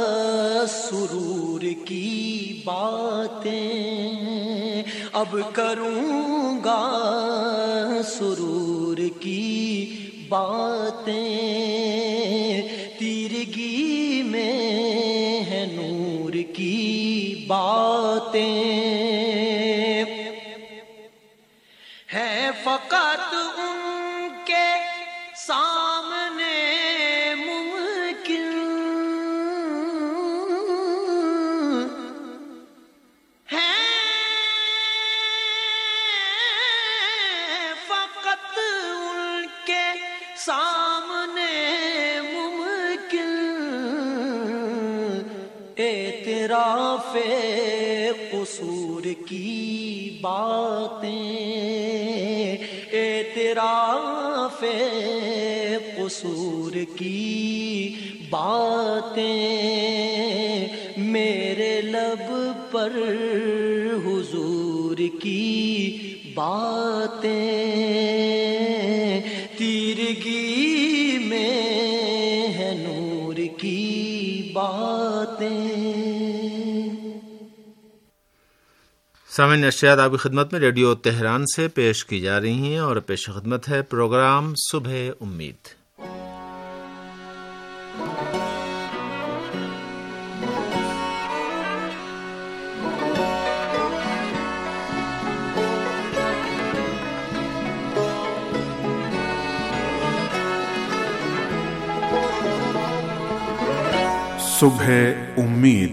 سرور کی باتیں، اب کروں گا سرور کی باتیں، تیرگی میں ہے نور کی باتیں، ہیں فقط ان کے سامنے ممکن، ہیں فقط ان کے سامنے ممکن، اعتراف قصور کی باتیں، اعتراف قصور کی باتیں، میرے لب پر حضور کی باتیں، تیرگی میں ہے نور کی باتیں۔ سامعین، نشریات آپ کی خدمت میں ریڈیو تہران سے پیش کی جا رہی ہیں اور پیش خدمت ہے پروگرام صبح امید۔ صبح امید۔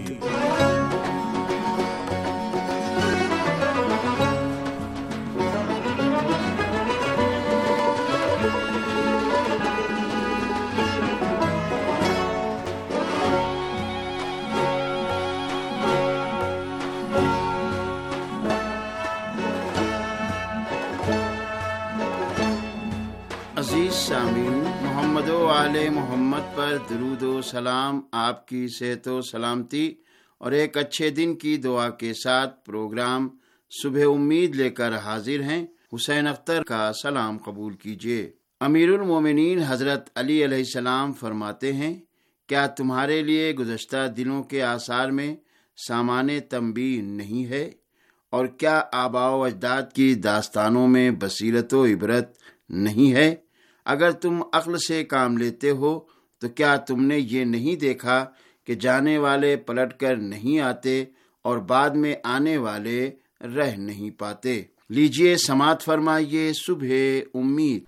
عزیز سامعین، محمد و آل محمد پر درود و سلام، آپ کی صحت و سلامتی اور ایک اچھے دن کی دعا کے ساتھ پروگرام صبح امید لے کر حاضر ہیں۔ حسین اختر کا سلام قبول کیجیے۔ امیر المومنین حضرت علی علیہ السلام فرماتے ہیں، کیا تمہارے لیے گزشتہ دنوں کے آثار میں سامان تنبیہ نہیں ہے، اور کیا آباء و اجداد کی داستانوں میں بصیرت و عبرت نہیں ہے؟ اگر تم عقل سے کام لیتے ہو تو کیا تم نے یہ نہیں دیکھا کہ جانے والے پلٹ کر نہیں آتے اور بعد میں آنے والے رہ نہیں پاتے؟ لیجئے سماعت فرمائیے صبح امید۔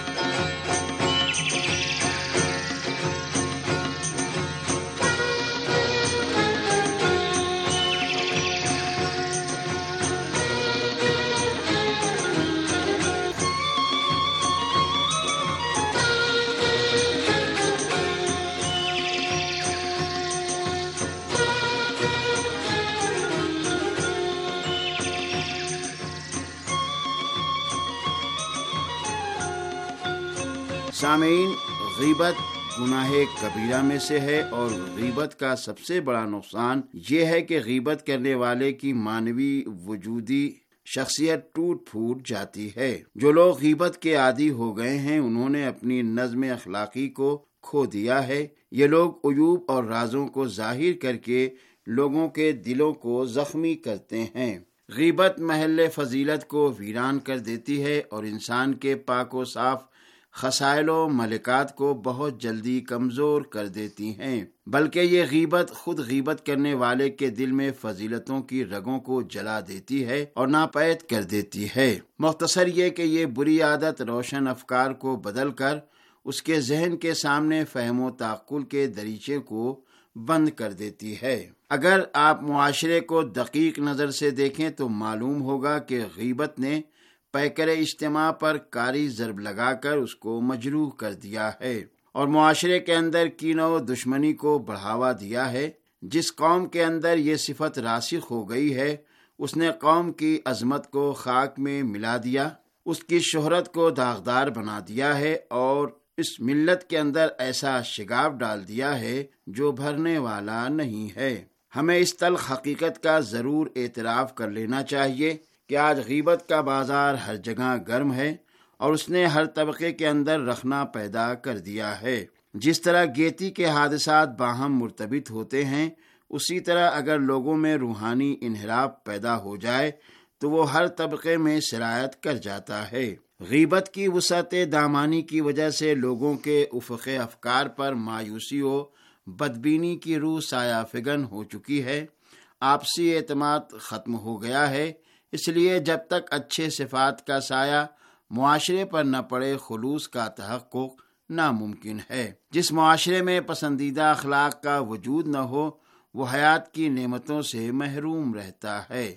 سامعین، غیبت گناہ کبیرہ میں سے ہے، اور غیبت کا سب سے بڑا نقصان یہ ہے کہ غیبت کرنے والے کی معنوی وجودی شخصیت ٹوٹ پھوٹ جاتی ہے۔ جو لوگ غیبت کے عادی ہو گئے ہیں انہوں نے اپنی نظم اخلاقی کو کھو دیا ہے۔ یہ لوگ عیوب اور رازوں کو ظاہر کر کے لوگوں کے دلوں کو زخمی کرتے ہیں۔ غیبت محل فضیلت کو ویران کر دیتی ہے اور انسان کے پاک و صاف خصائل و ملکات کو بہت جلدی کمزور کر دیتی ہیں، بلکہ یہ غیبت خود غیبت کرنے والے کے دل میں فضیلتوں کی رگوں کو جلا دیتی ہے اور ناپید کر دیتی ہے۔ مختصر یہ کہ یہ بری عادت روشن افکار کو بدل کر اس کے ذہن کے سامنے فہم و تعقل کے دریچے کو بند کر دیتی ہے۔ اگر آپ معاشرے کو دقیق نظر سے دیکھیں تو معلوم ہوگا کہ غیبت نے پیکر اجتماع پر کاری ضرب لگا کر اس کو مجروح کر دیا ہے اور معاشرے کے اندر کین و دشمنی کو بڑھاوا دیا ہے۔ جس قوم کے اندر یہ صفت راسخ ہو گئی ہے اس نے قوم کی عظمت کو خاک میں ملا دیا، اس کی شہرت کو داغدار بنا دیا ہے اور اس ملت کے اندر ایسا شگاف ڈال دیا ہے جو بھرنے والا نہیں ہے۔ ہمیں اس تلخ حقیقت کا ضرور اعتراف کر لینا چاہیے کہ آج غیبت کا بازار ہر جگہ گرم ہے اور اس نے ہر طبقے کے اندر رخنا پیدا کر دیا ہے۔ جس طرح گیتی کے حادثات باہم مرتبط ہوتے ہیں، اسی طرح اگر لوگوں میں روحانی انحراف پیدا ہو جائے تو وہ ہر طبقے میں سرایت کر جاتا ہے۔ غیبت کی وسعت دامانی کی وجہ سے لوگوں کے افق افکار پر مایوسی و بدبینی کی روح سایہ فگن ہو چکی ہے، آپسی اعتماد ختم ہو گیا ہے۔ اس لیے جب تک اچھے صفات کا سایہ معاشرے پر نہ پڑے خلوص کا تحقق ناممکن ہے۔ جس معاشرے میں پسندیدہ اخلاق کا وجود نہ ہو وہ حیات کی نعمتوں سے محروم رہتا ہے۔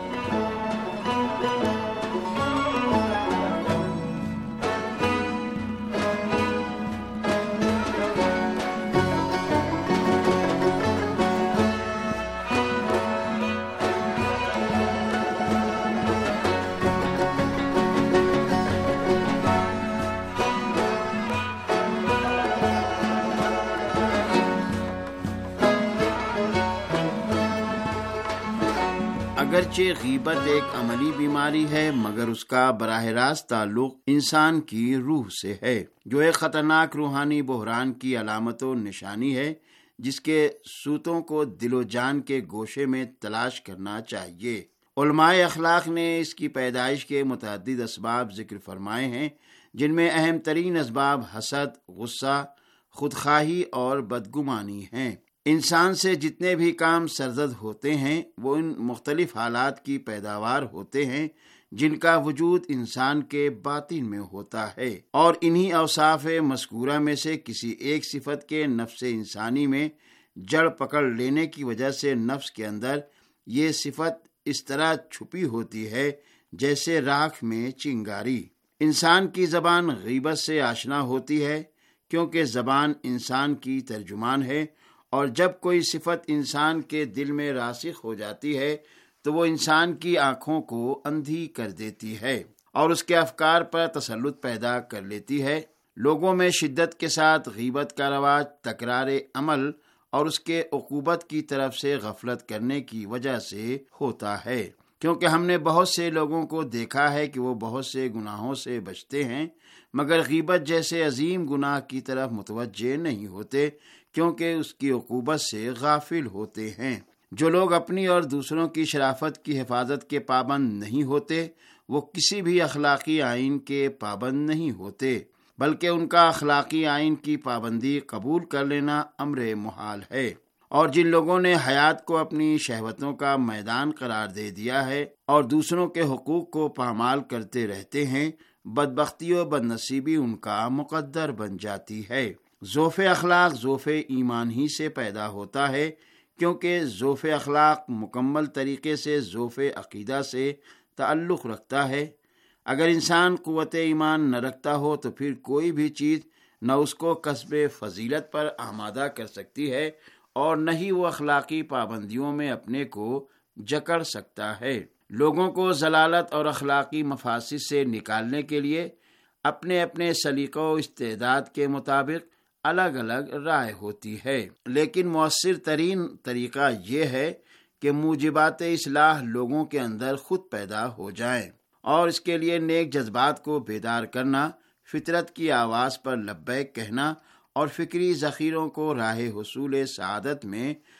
اگرچہ غیبت ایک عملی بیماری ہے مگر اس کا براہ راست تعلق انسان کی روح سے ہے، جو ایک خطرناک روحانی بحران کی علامت و نشانی ہے جس کے سوتوں کو دل و جان کے گوشے میں تلاش کرنا چاہیے۔ علماء اخلاق نے اس کی پیدائش کے متعدد اسباب ذکر فرمائے ہیں، جن میں اہم ترین اسباب حسد، غصہ، خودخواہی اور بدگمانی ہیں۔ انسان سے جتنے بھی کام سرزد ہوتے ہیں وہ ان مختلف حالات کی پیداوار ہوتے ہیں جن کا وجود انسان کے باطن میں ہوتا ہے، اور انہی اوصاف مذکورہ میں سے کسی ایک صفت کے نفس انسانی میں جڑ پکڑ لینے کی وجہ سے نفس کے اندر یہ صفت اس طرح چھپی ہوتی ہے جیسے راکھ میں چنگاری۔ انسان کی زبان غیبت سے آشنا ہوتی ہے کیونکہ زبان انسان کی ترجمان ہے، اور جب کوئی صفت انسان کے دل میں راسخ ہو جاتی ہے تو وہ انسان کی آنکھوں کو اندھی کر دیتی ہے اور اس کے افکار پر تسلط پیدا کر لیتی ہے۔ لوگوں میں شدت کے ساتھ غیبت کا رواج تکرار عمل اور اس کے عقوبت کی طرف سے غفلت کرنے کی وجہ سے ہوتا ہے، کیونکہ ہم نے بہت سے لوگوں کو دیکھا ہے کہ وہ بہت سے گناہوں سے بچتے ہیں مگر غیبت جیسے عظیم گناہ کی طرف متوجہ نہیں ہوتے کیونکہ اس کی عقوبت سے غافل ہوتے ہیں۔ جو لوگ اپنی اور دوسروں کی شرافت کی حفاظت کے پابند نہیں ہوتے وہ کسی بھی اخلاقی آئین کے پابند نہیں ہوتے، بلکہ ان کا اخلاقی آئین کی پابندی قبول کر لینا امر محال ہے۔ اور جن لوگوں نے حیات کو اپنی شہوتوں کا میدان قرار دے دیا ہے اور دوسروں کے حقوق کو پامال کرتے رہتے ہیں، بدبختی و بدنصیبی ان کا مقدر بن جاتی ہے۔ ضعف اخلاق ضعف ایمان ہی سے پیدا ہوتا ہے، کیونکہ ضعف اخلاق مکمل طریقے سے ضعف عقیدہ سے تعلق رکھتا ہے۔ اگر انسان قوت ایمان نہ رکھتا ہو تو پھر کوئی بھی چیز نہ اس کو کسب فضیلت پر آمادہ کر سکتی ہے اور نہ ہی وہ اخلاقی پابندیوں میں اپنے کو جکڑ سکتا ہے۔ لوگوں کو ضلالت اور اخلاقی مفاسد سے نکالنے کے لیے اپنے اپنے سلیقہ و استعداد کے مطابق الگ الگ رائے ہوتی ہے، لیکن مؤثر ترین طریقہ یہ ہے کہ موجبات اصلاح لوگوں کے اندر خود پیدا ہو جائیں، اور اس کے لیے نیک جذبات کو بیدار کرنا، فطرت کی آواز پر لبیک کہنا اور فکری ذخیروں کو راہ حصول سعادت میں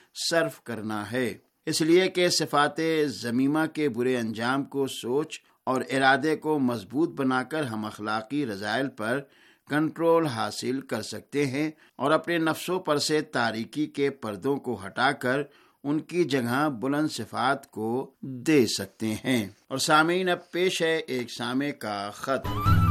صرف کرنا ہے، اس لیے کہ صفات ذمیمہ کے برے انجام کو سوچ اور ارادے کو مضبوط بنا کر ہم اخلاقی رذائل پر کنٹرول حاصل کر سکتے ہیں اور اپنے نفسوں پر سے تاریکی کے پردوں کو ہٹا کر ان کی جگہ بلند صفات کو دے سکتے ہیں۔ اور سامعین، اب پیش ہے ایک سامع کا خط۔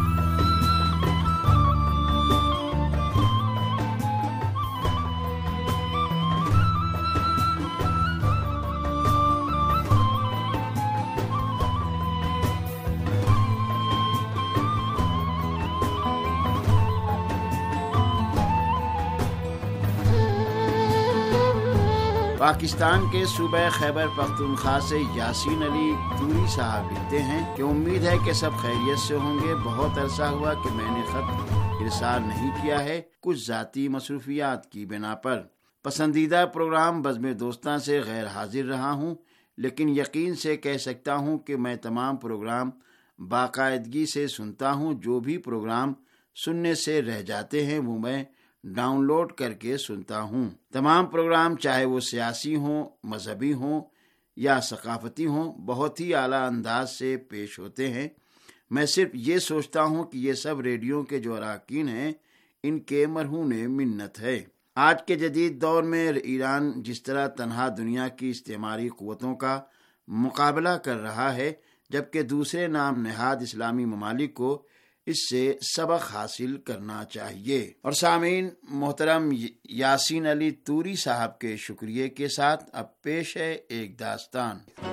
پاکستان کے صوبہ خیبر پختونخوا سے یاسین علی توری صاحب لکھتے ہیں کہ امید ہے کہ سب خیریت سے ہوں گے۔ بہت عرصہ ہوا کہ میں نے خط ارسال نہیں کیا ہے، کچھ ذاتی مصروفیات کی بنا پر۔ پسندیدہ پروگرام بزم دوستاں سے غیر حاضر رہا ہوں، لیکن یقین سے کہہ سکتا ہوں کہ میں تمام پروگرام باقاعدگی سے سنتا ہوں۔ جو بھی پروگرام سننے سے رہ جاتے ہیں وہ میں ڈاؤن لوڈ کر کے سنتا ہوں۔ تمام پروگرام چاہے وہ سیاسی ہوں، مذہبی ہوں یا ثقافتی ہوں، بہت ہی اعلیٰ انداز سے پیش ہوتے ہیں۔ میں صرف یہ سوچتا ہوں کہ یہ سب ریڈیو کے جو اراکین ہیں ان کے مرہون منت ہے۔ آج کے جدید دور میں ایران جس طرح تنہا دنیا کی استعماری قوتوں کا مقابلہ کر رہا ہے، جبکہ دوسرے نام نہاد اسلامی ممالک کو اس سے سبق حاصل کرنا چاہیے۔ اور سامعین، محترم یاسین علی توری صاحب کے شکریہ کے ساتھ اب پیش ہے ایک داستان۔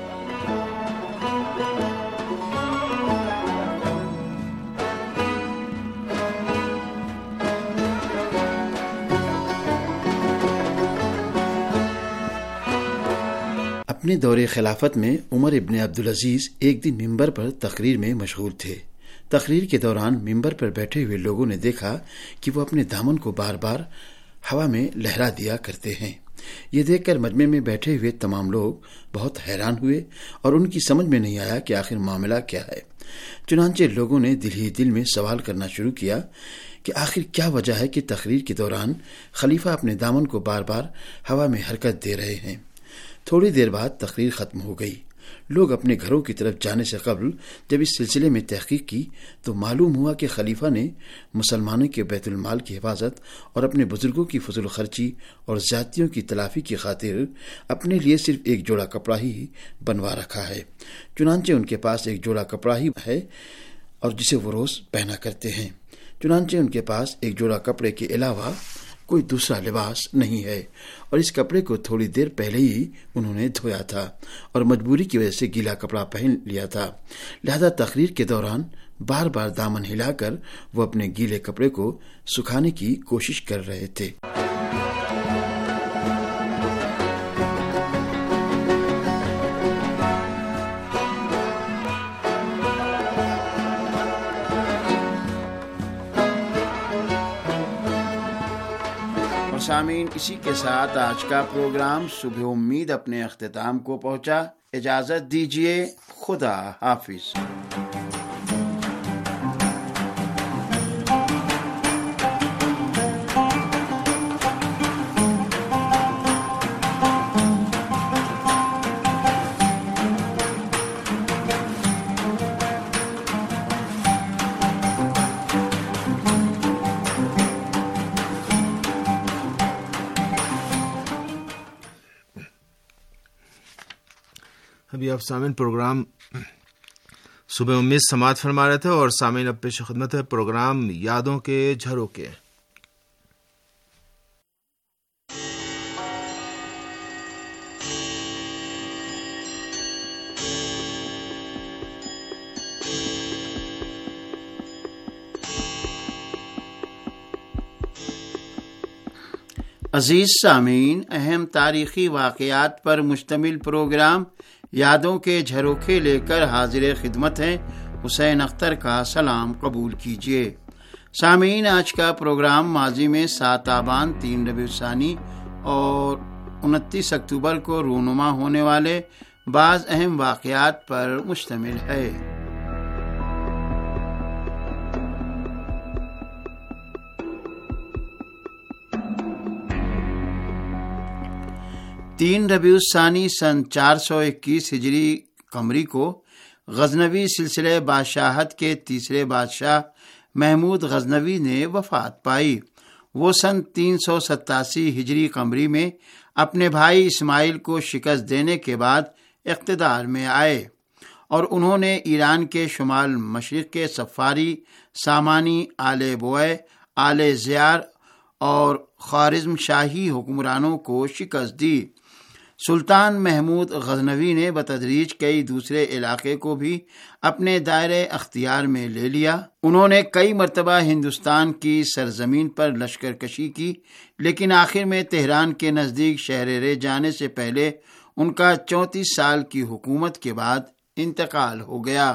اپنے دور خلافت میں عمر ابن عبدالعزیز ایک دن ممبر پر تقریر میں مشغول تھے۔ تقریر کے دوران ممبر پر بیٹھے ہوئے لوگوں نے دیکھا کہ وہ اپنے دامن کو بار بار ہوا میں لہرا دیا کرتے ہیں۔ یہ دیکھ کر مجمع میں بیٹھے ہوئے تمام لوگ بہت حیران ہوئے اور ان کی سمجھ میں نہیں آیا کہ آخر معاملہ کیا ہے۔ چنانچہ لوگوں نے دل ہی دل میں سوال کرنا شروع کیا کہ آخر کیا وجہ ہے کہ تقریر کے دوران خلیفہ اپنے دامن کو بار بار ہوا میں حرکت دے رہے ہیں۔ تھوڑی دیر بعد تقریر ختم ہو گئی۔ لوگ اپنے گھروں کی طرف جانے سے قبل جب اس سلسلے میں تحقیق کی تو معلوم ہوا کہ خلیفہ نے مسلمانوں کے بیت المال کی حفاظت اور اپنے بزرگوں کی فضول خرچی اور زیادتیوں کی تلافی کی خاطر اپنے لیے صرف ایک جوڑا کپڑا ہی بنوا رکھا ہے۔ چنانچہ ان کے پاس ایک جوڑا کپڑا ہی ہے اور جسے وہ روز پہنا کرتے ہیں۔ چنانچہ ان کے پاس ایک جوڑا کپڑے کے علاوہ کوئی دوسرا لباس نہیں ہے، اور اس کپڑے کو تھوڑی دیر پہلے ہی انہوں نے دھویا تھا اور مجبوری کی وجہ سے گیلا کپڑا پہن لیا تھا۔ لہذا تقریر کے دوران بار بار دامن ہلا کر وہ اپنے گیلے کپڑے کو سکھانے کی کوشش کر رہے تھے۔ سامعین، اسی کے ساتھ آج کا پروگرام صبح امید اپنے اختتام کو پہنچا۔ اجازت دیجیے، خدا حافظ۔ ابھی آپ سامعین پروگرام صبح امید سماعت فرما رہے تھے، اور سامعین اب پیش خدمت ہے پروگرام یادوں کے جھروکے۔ عزیز سامعین، اہم تاریخی واقعات پر مشتمل پروگرام یادوں کے جھروکے لے کر حاضر خدمت ہیں۔ حسین اختر کا سلام قبول کیجیے۔ سامعین، آج کا پروگرام ماضی میں 7 آبان 3 ربیع الثانی اور 29 اکتوبر کو رونما ہونے والے بعض اہم واقعات پر مشتمل ہے۔ 3 ربیع الثانی سن 421 ہجری قمری کو غزنوی سلسلے بادشاہت کے تیسرے بادشاہ محمود غزنوی نے وفات پائی۔ وہ سن 387 ہجری قمری میں اپنے بھائی اسماعیل کو شکست دینے کے بعد اقتدار میں آئے اور انہوں نے ایران کے شمال مشرق کے صفاری، سامانی، آل بوئے، آل زیار اور خوارزم شاہی حکمرانوں کو شکست دی۔ سلطان محمود غزنوی نے بتدریج کئی دوسرے علاقے کو بھی اپنے دائرے اختیار میں لے لیا۔ انہوں نے کئی مرتبہ ہندوستان کی سرزمین پر لشکر کشی کی، لیکن آخر میں تہران کے نزدیک شہر رے جانے سے پہلے ان کا 34 سال کی حکومت کے بعد انتقال ہو گیا۔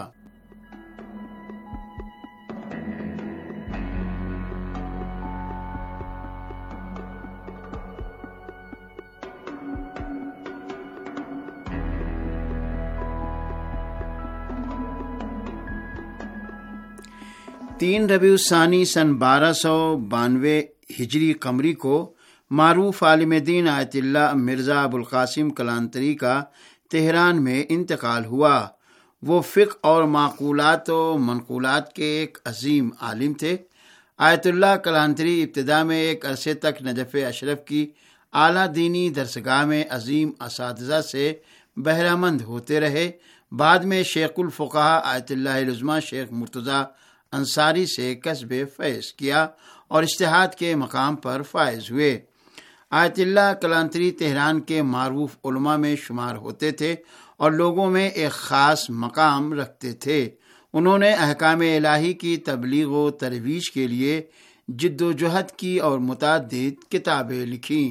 تین ربیع الثانی سن 1292 ہجری قمری کو معروف عالم دین آیت اللہ مرزا ابوالقاسم کلانتری کا تہران میں انتقال ہوا۔ وہ فقہ اور معقولات و منقولات کے ایک عظیم عالم تھے۔ آیت اللہ کلانتری ابتدا میں ایک عرصے تک نجف اشرف کی اعلیٰ دینی درسگاہ میں عظیم اساتذہ سے بہرہ مند ہوتے رہے۔ بعد میں شیخ الفقہاء آیت اللہ العظمیٰ شیخ مرتضیٰ انصاری سے کسب فیض کیا اور اجتہاد کے مقام پر فائز ہوئے۔ آیت اللہ کلانتری تہران کے معروف علماء میں شمار ہوتے تھے اور لوگوں میں ایک خاص مقام رکھتے تھے۔ انہوں نے احکام الہی کی تبلیغ و ترویج کے لیے جد و جہد کی اور متعدد کتابیں لکھیں۔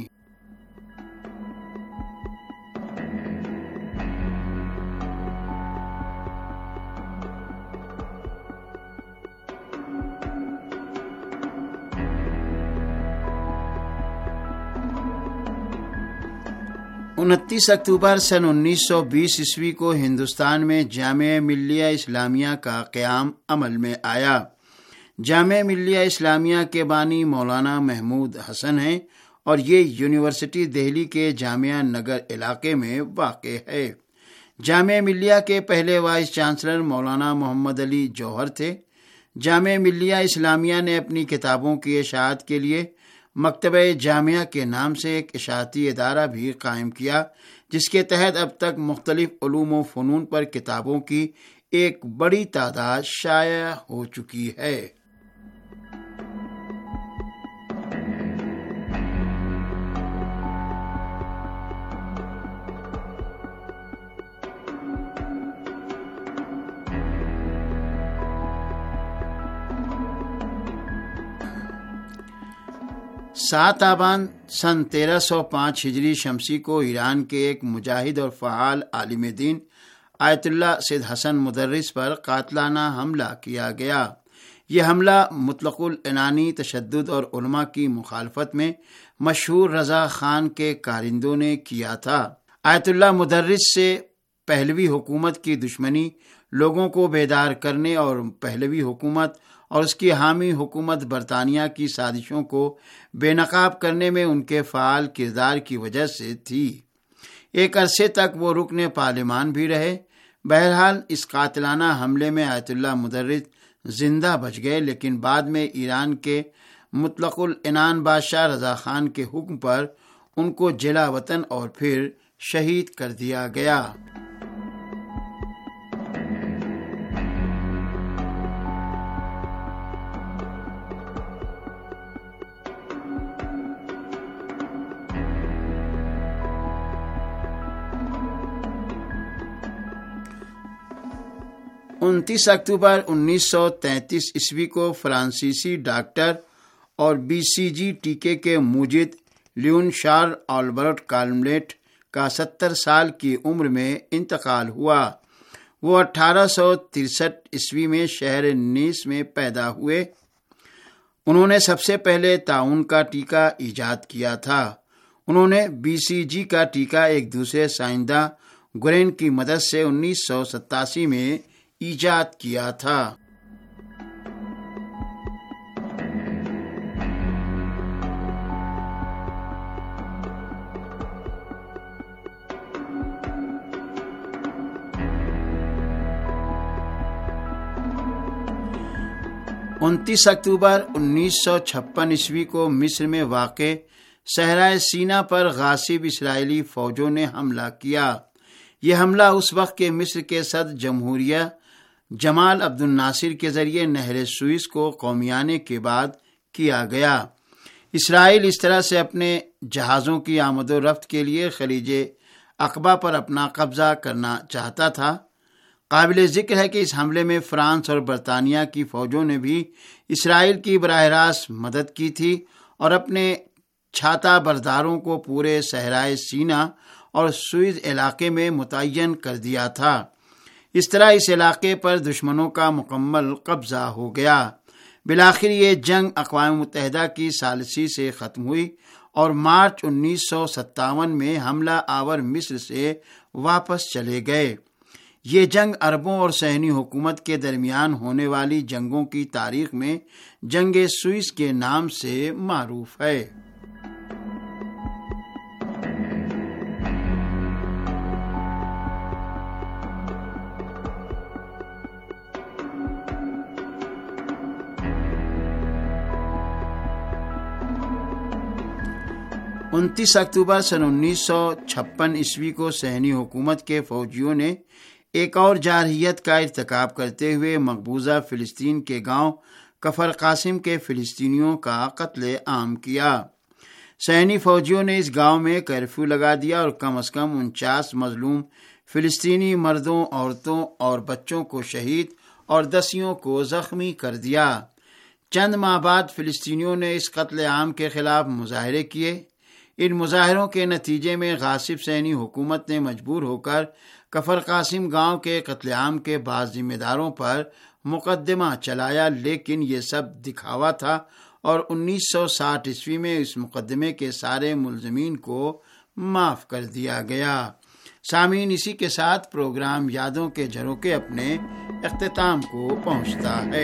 29 اکتوبر سن 1920 عیسوی کو ہندوستان میں جامعہ ملیہ اسلامیہ کا قیام عمل میں آیا۔ جامعہ ملیہ اسلامیہ کے بانی مولانا محمود حسن ہیں اور یہ یونیورسٹی دہلی کے جامعہ نگر علاقے میں واقع ہے۔ جامعہ ملیہ کے پہلے وائس چانسلر مولانا محمد علی جوہر تھے۔ جامعہ ملیہ اسلامیہ نے اپنی کتابوں کی اشاعت کے لیے مکتبہ جامعہ کے نام سے ایک اشاعتی ادارہ بھی قائم کیا، جس کے تحت اب تک مختلف علوم و فنون پر کتابوں کی ایک بڑی تعداد شائع ہو چکی ہے۔ سات آبان سن 1305 ہجری شمسی کو ایران کے ایک مجاہد اور فعال عالم دین آیت اللہ سید حسن مدرس پر قاتلانہ حملہ کیا گیا۔ یہ حملہ مطلق العنانی تشدد اور علماء کی مخالفت میں مشہور رضا خان کے کارندوں نے کیا تھا۔ آیت اللہ مدرس سے پہلوی حکومت کی دشمنی، لوگوں کو بیدار کرنے اور پہلوی حکومت اور اس کی حامی حکومت برطانیہ کی سازشوں کو بے نقاب کرنے میں ان کے فعال کردار کی وجہ سے تھی۔ ایک عرصے تک وہ رکن پارلیمان بھی رہے۔ بہرحال اس قاتلانہ حملے میں آیت اللہ مدرس زندہ بچ گئے، لیکن بعد میں ایران کے مطلق العنان بادشاہ رضا خان کے حکم پر ان کو جلا وطن اور پھر شہید کر دیا گیا۔ انتیس اکتوبر 1933 عیسوی کو فرانسیسی ڈاکٹر اور BCG ٹیکے کے موجد لیون شارل آلبرٹ کالملیٹ کا 70 سال کی عمر میں انتقال ہوا۔ وہ 1863 عیسوی میں شہر نیس میں پیدا ہوئے۔ انہوں نے سب سے پہلے طاعون کا ٹیکہ ایجاد کیا تھا۔ انہوں نے BCG کا ٹیکہ ایک دوسرے سائنسداں گورین کی مدد سے 1987 میں ایجاد کیا تھا۔ 29 اکتوبر 1956 عیسوی کو مصر میں واقع صحرائے سینا پر غاصب اسرائیلی فوجوں نے حملہ کیا۔ یہ حملہ اس وقت کے مصر کے صدر جمہوریہ جمال عبد الناصر کے ذریعے نہر سوئس کو قومیانے کے بعد کیا گیا۔ اسرائیل اس طرح سے اپنے جہازوں کی آمد و رفت کے لیے خلیج عقبہ پر اپنا قبضہ کرنا چاہتا تھا۔ قابل ذکر ہے کہ اس حملے میں فرانس اور برطانیہ کی فوجوں نے بھی اسرائیل کی براہ راست مدد کی تھی اور اپنے چھاتا برداروں کو پورے صحرائے سینا اور سوئز علاقے میں متعین کر دیا تھا۔ اس طرح اس علاقے پر دشمنوں کا مکمل قبضہ ہو گیا۔ بالآخر یہ جنگ اقوام متحدہ کی ثالثی سے ختم ہوئی اور مارچ 1957 میں حملہ آور مصر سے واپس چلے گئے۔ یہ جنگ عربوں اور صہیونی حکومت کے درمیان ہونے والی جنگوں کی تاریخ میں جنگ سوئس کے نام سے معروف ہے۔ انتیس اکتوبر سن 1956 عیسوی کو صہیونی حکومت کے فوجیوں نے ایک اور جارحیت کا ارتکاب کرتے ہوئے مقبوضہ فلسطین کے گاؤں کفر قاسم کے فلسطینیوں کا قتل عام کیا۔ صہیونی فوجیوں نے اس گاؤں میں کرفیو لگا دیا اور کم از کم 49 مظلوم فلسطینی مردوں، عورتوں اور بچوں کو شہید اور دسیوں کو زخمی کر دیا۔ چند ماہ بعد فلسطینیوں نے اس قتل عام کے خلاف مظاہرے کیے۔ ان مظاہروں کے نتیجے میں غاصب صہیونی حکومت نے مجبور ہو کر کفر قاسم گاؤں کے قتل عام کے بعض ذمہ داروں پر مقدمہ چلایا، لیکن یہ سب دکھاوا تھا اور 1960 عیسوی میں اس مقدمے کے سارے ملزمین کو معاف کر دیا گیا۔ سامعین، اسی کے ساتھ پروگرام یادوں کے جھروکے اپنے اختتام کو پہنچتا ہے۔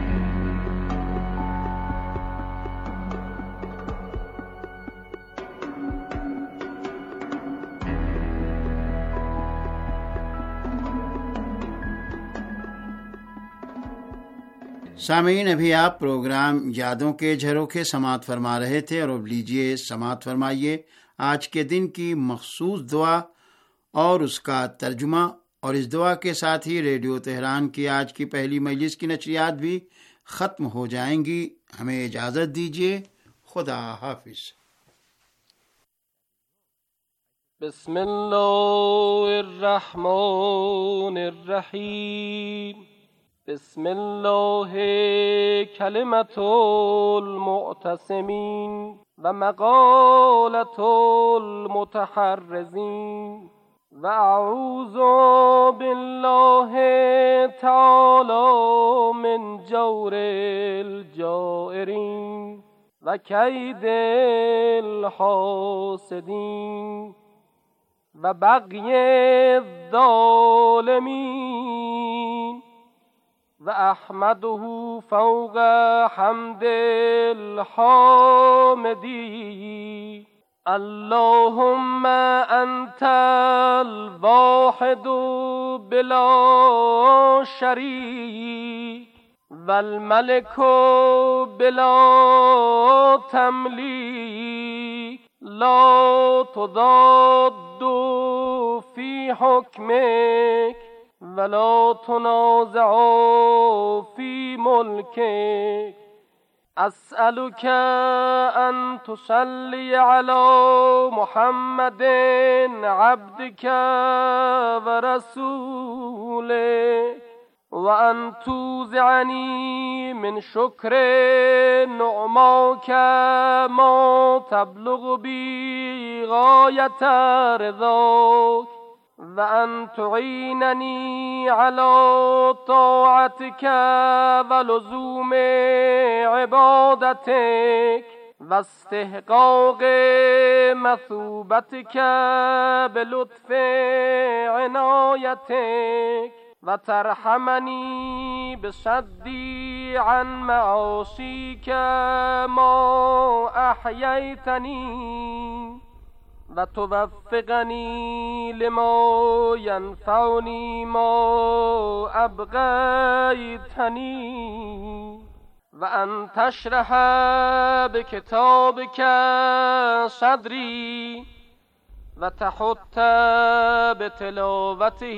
سامعین، ابھی آپ پروگرام یادوں کے جھروکے سماعت فرما رہے تھے، اور اب لیجیے سماعت فرمائیے آج کے دن کی مخصوص دعا اور اس کا ترجمہ، اور اس دعا کے ساتھ ہی ریڈیو تہران کی آج کی پہلی مجلس کی نشریات بھی ختم ہو جائیں گی۔ ہمیں اجازت دیجیے، خدا حافظ۔ بسم اللہ الرحمن الرحیم۔ بسم اللہ کلمۃ المعتصمین و مقالۃ المتحرزین و اعوذ باللہ تعالی من جور الجائرین و کید الحاسدین و بغی الظالمین وأحمده فوق حمد الحامدين اللهم أنت الواحد بلا شريك والملك بلا تمليك لا تضاد في حكمك ولا تنازع في ملكك أسألك أن تصلي على محمد عبدك ورسولك وأن توزعني من شكر نعماك ما تبلغ بي غاية رضاك وأن تعينني على طاعتك ولزوم عبادتك واستحقاق مثوبتك بلطف عنايتك وترحمني بصدي عن معاصيك ما أحييتني وتوفقني لما ينفعني ما أبغيتني و ان تشرح بکتابک صدری و تحط بتلاوته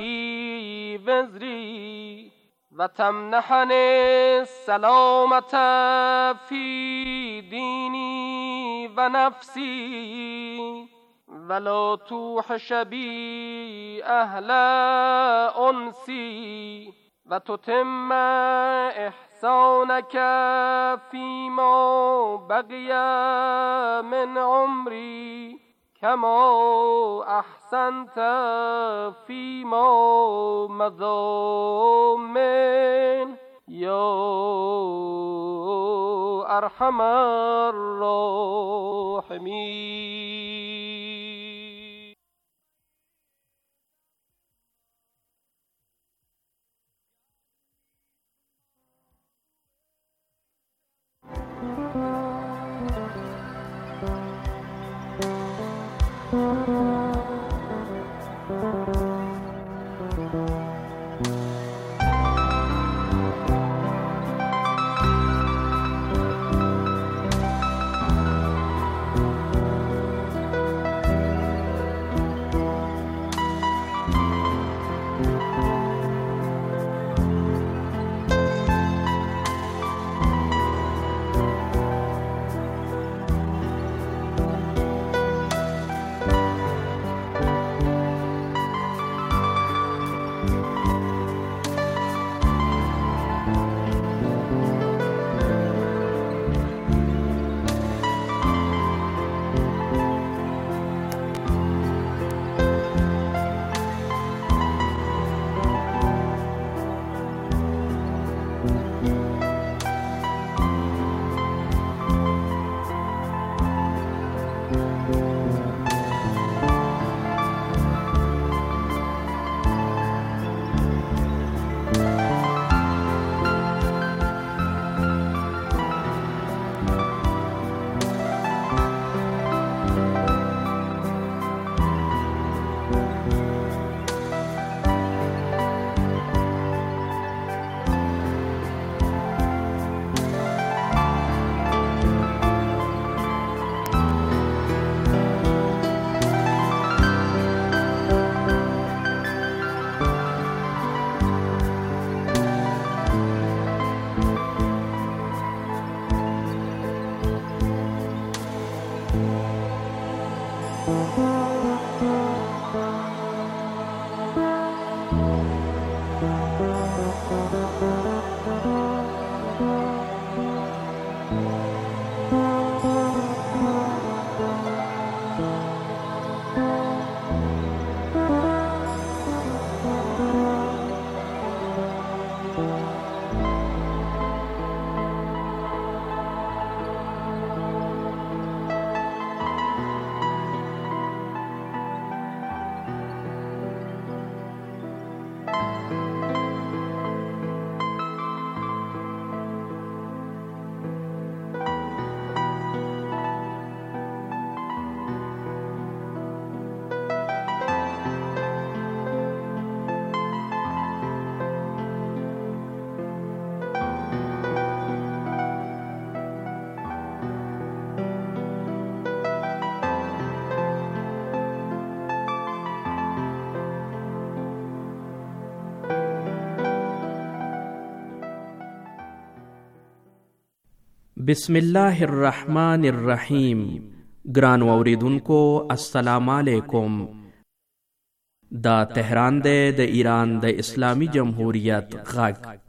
وزری و تمنحنی السلامت فی دینی و نفسی ولا توحش بی اهل انسی و تتم احسانک فیما بقی من عمری کما احسنت فیما مضی من یا ارحم الراحمین. بسم الله الرحمن الرحیم. ګران اوریدونکو السلام علیکم. دا تهران دی د ایران د اسلامی جمهوریت غږ.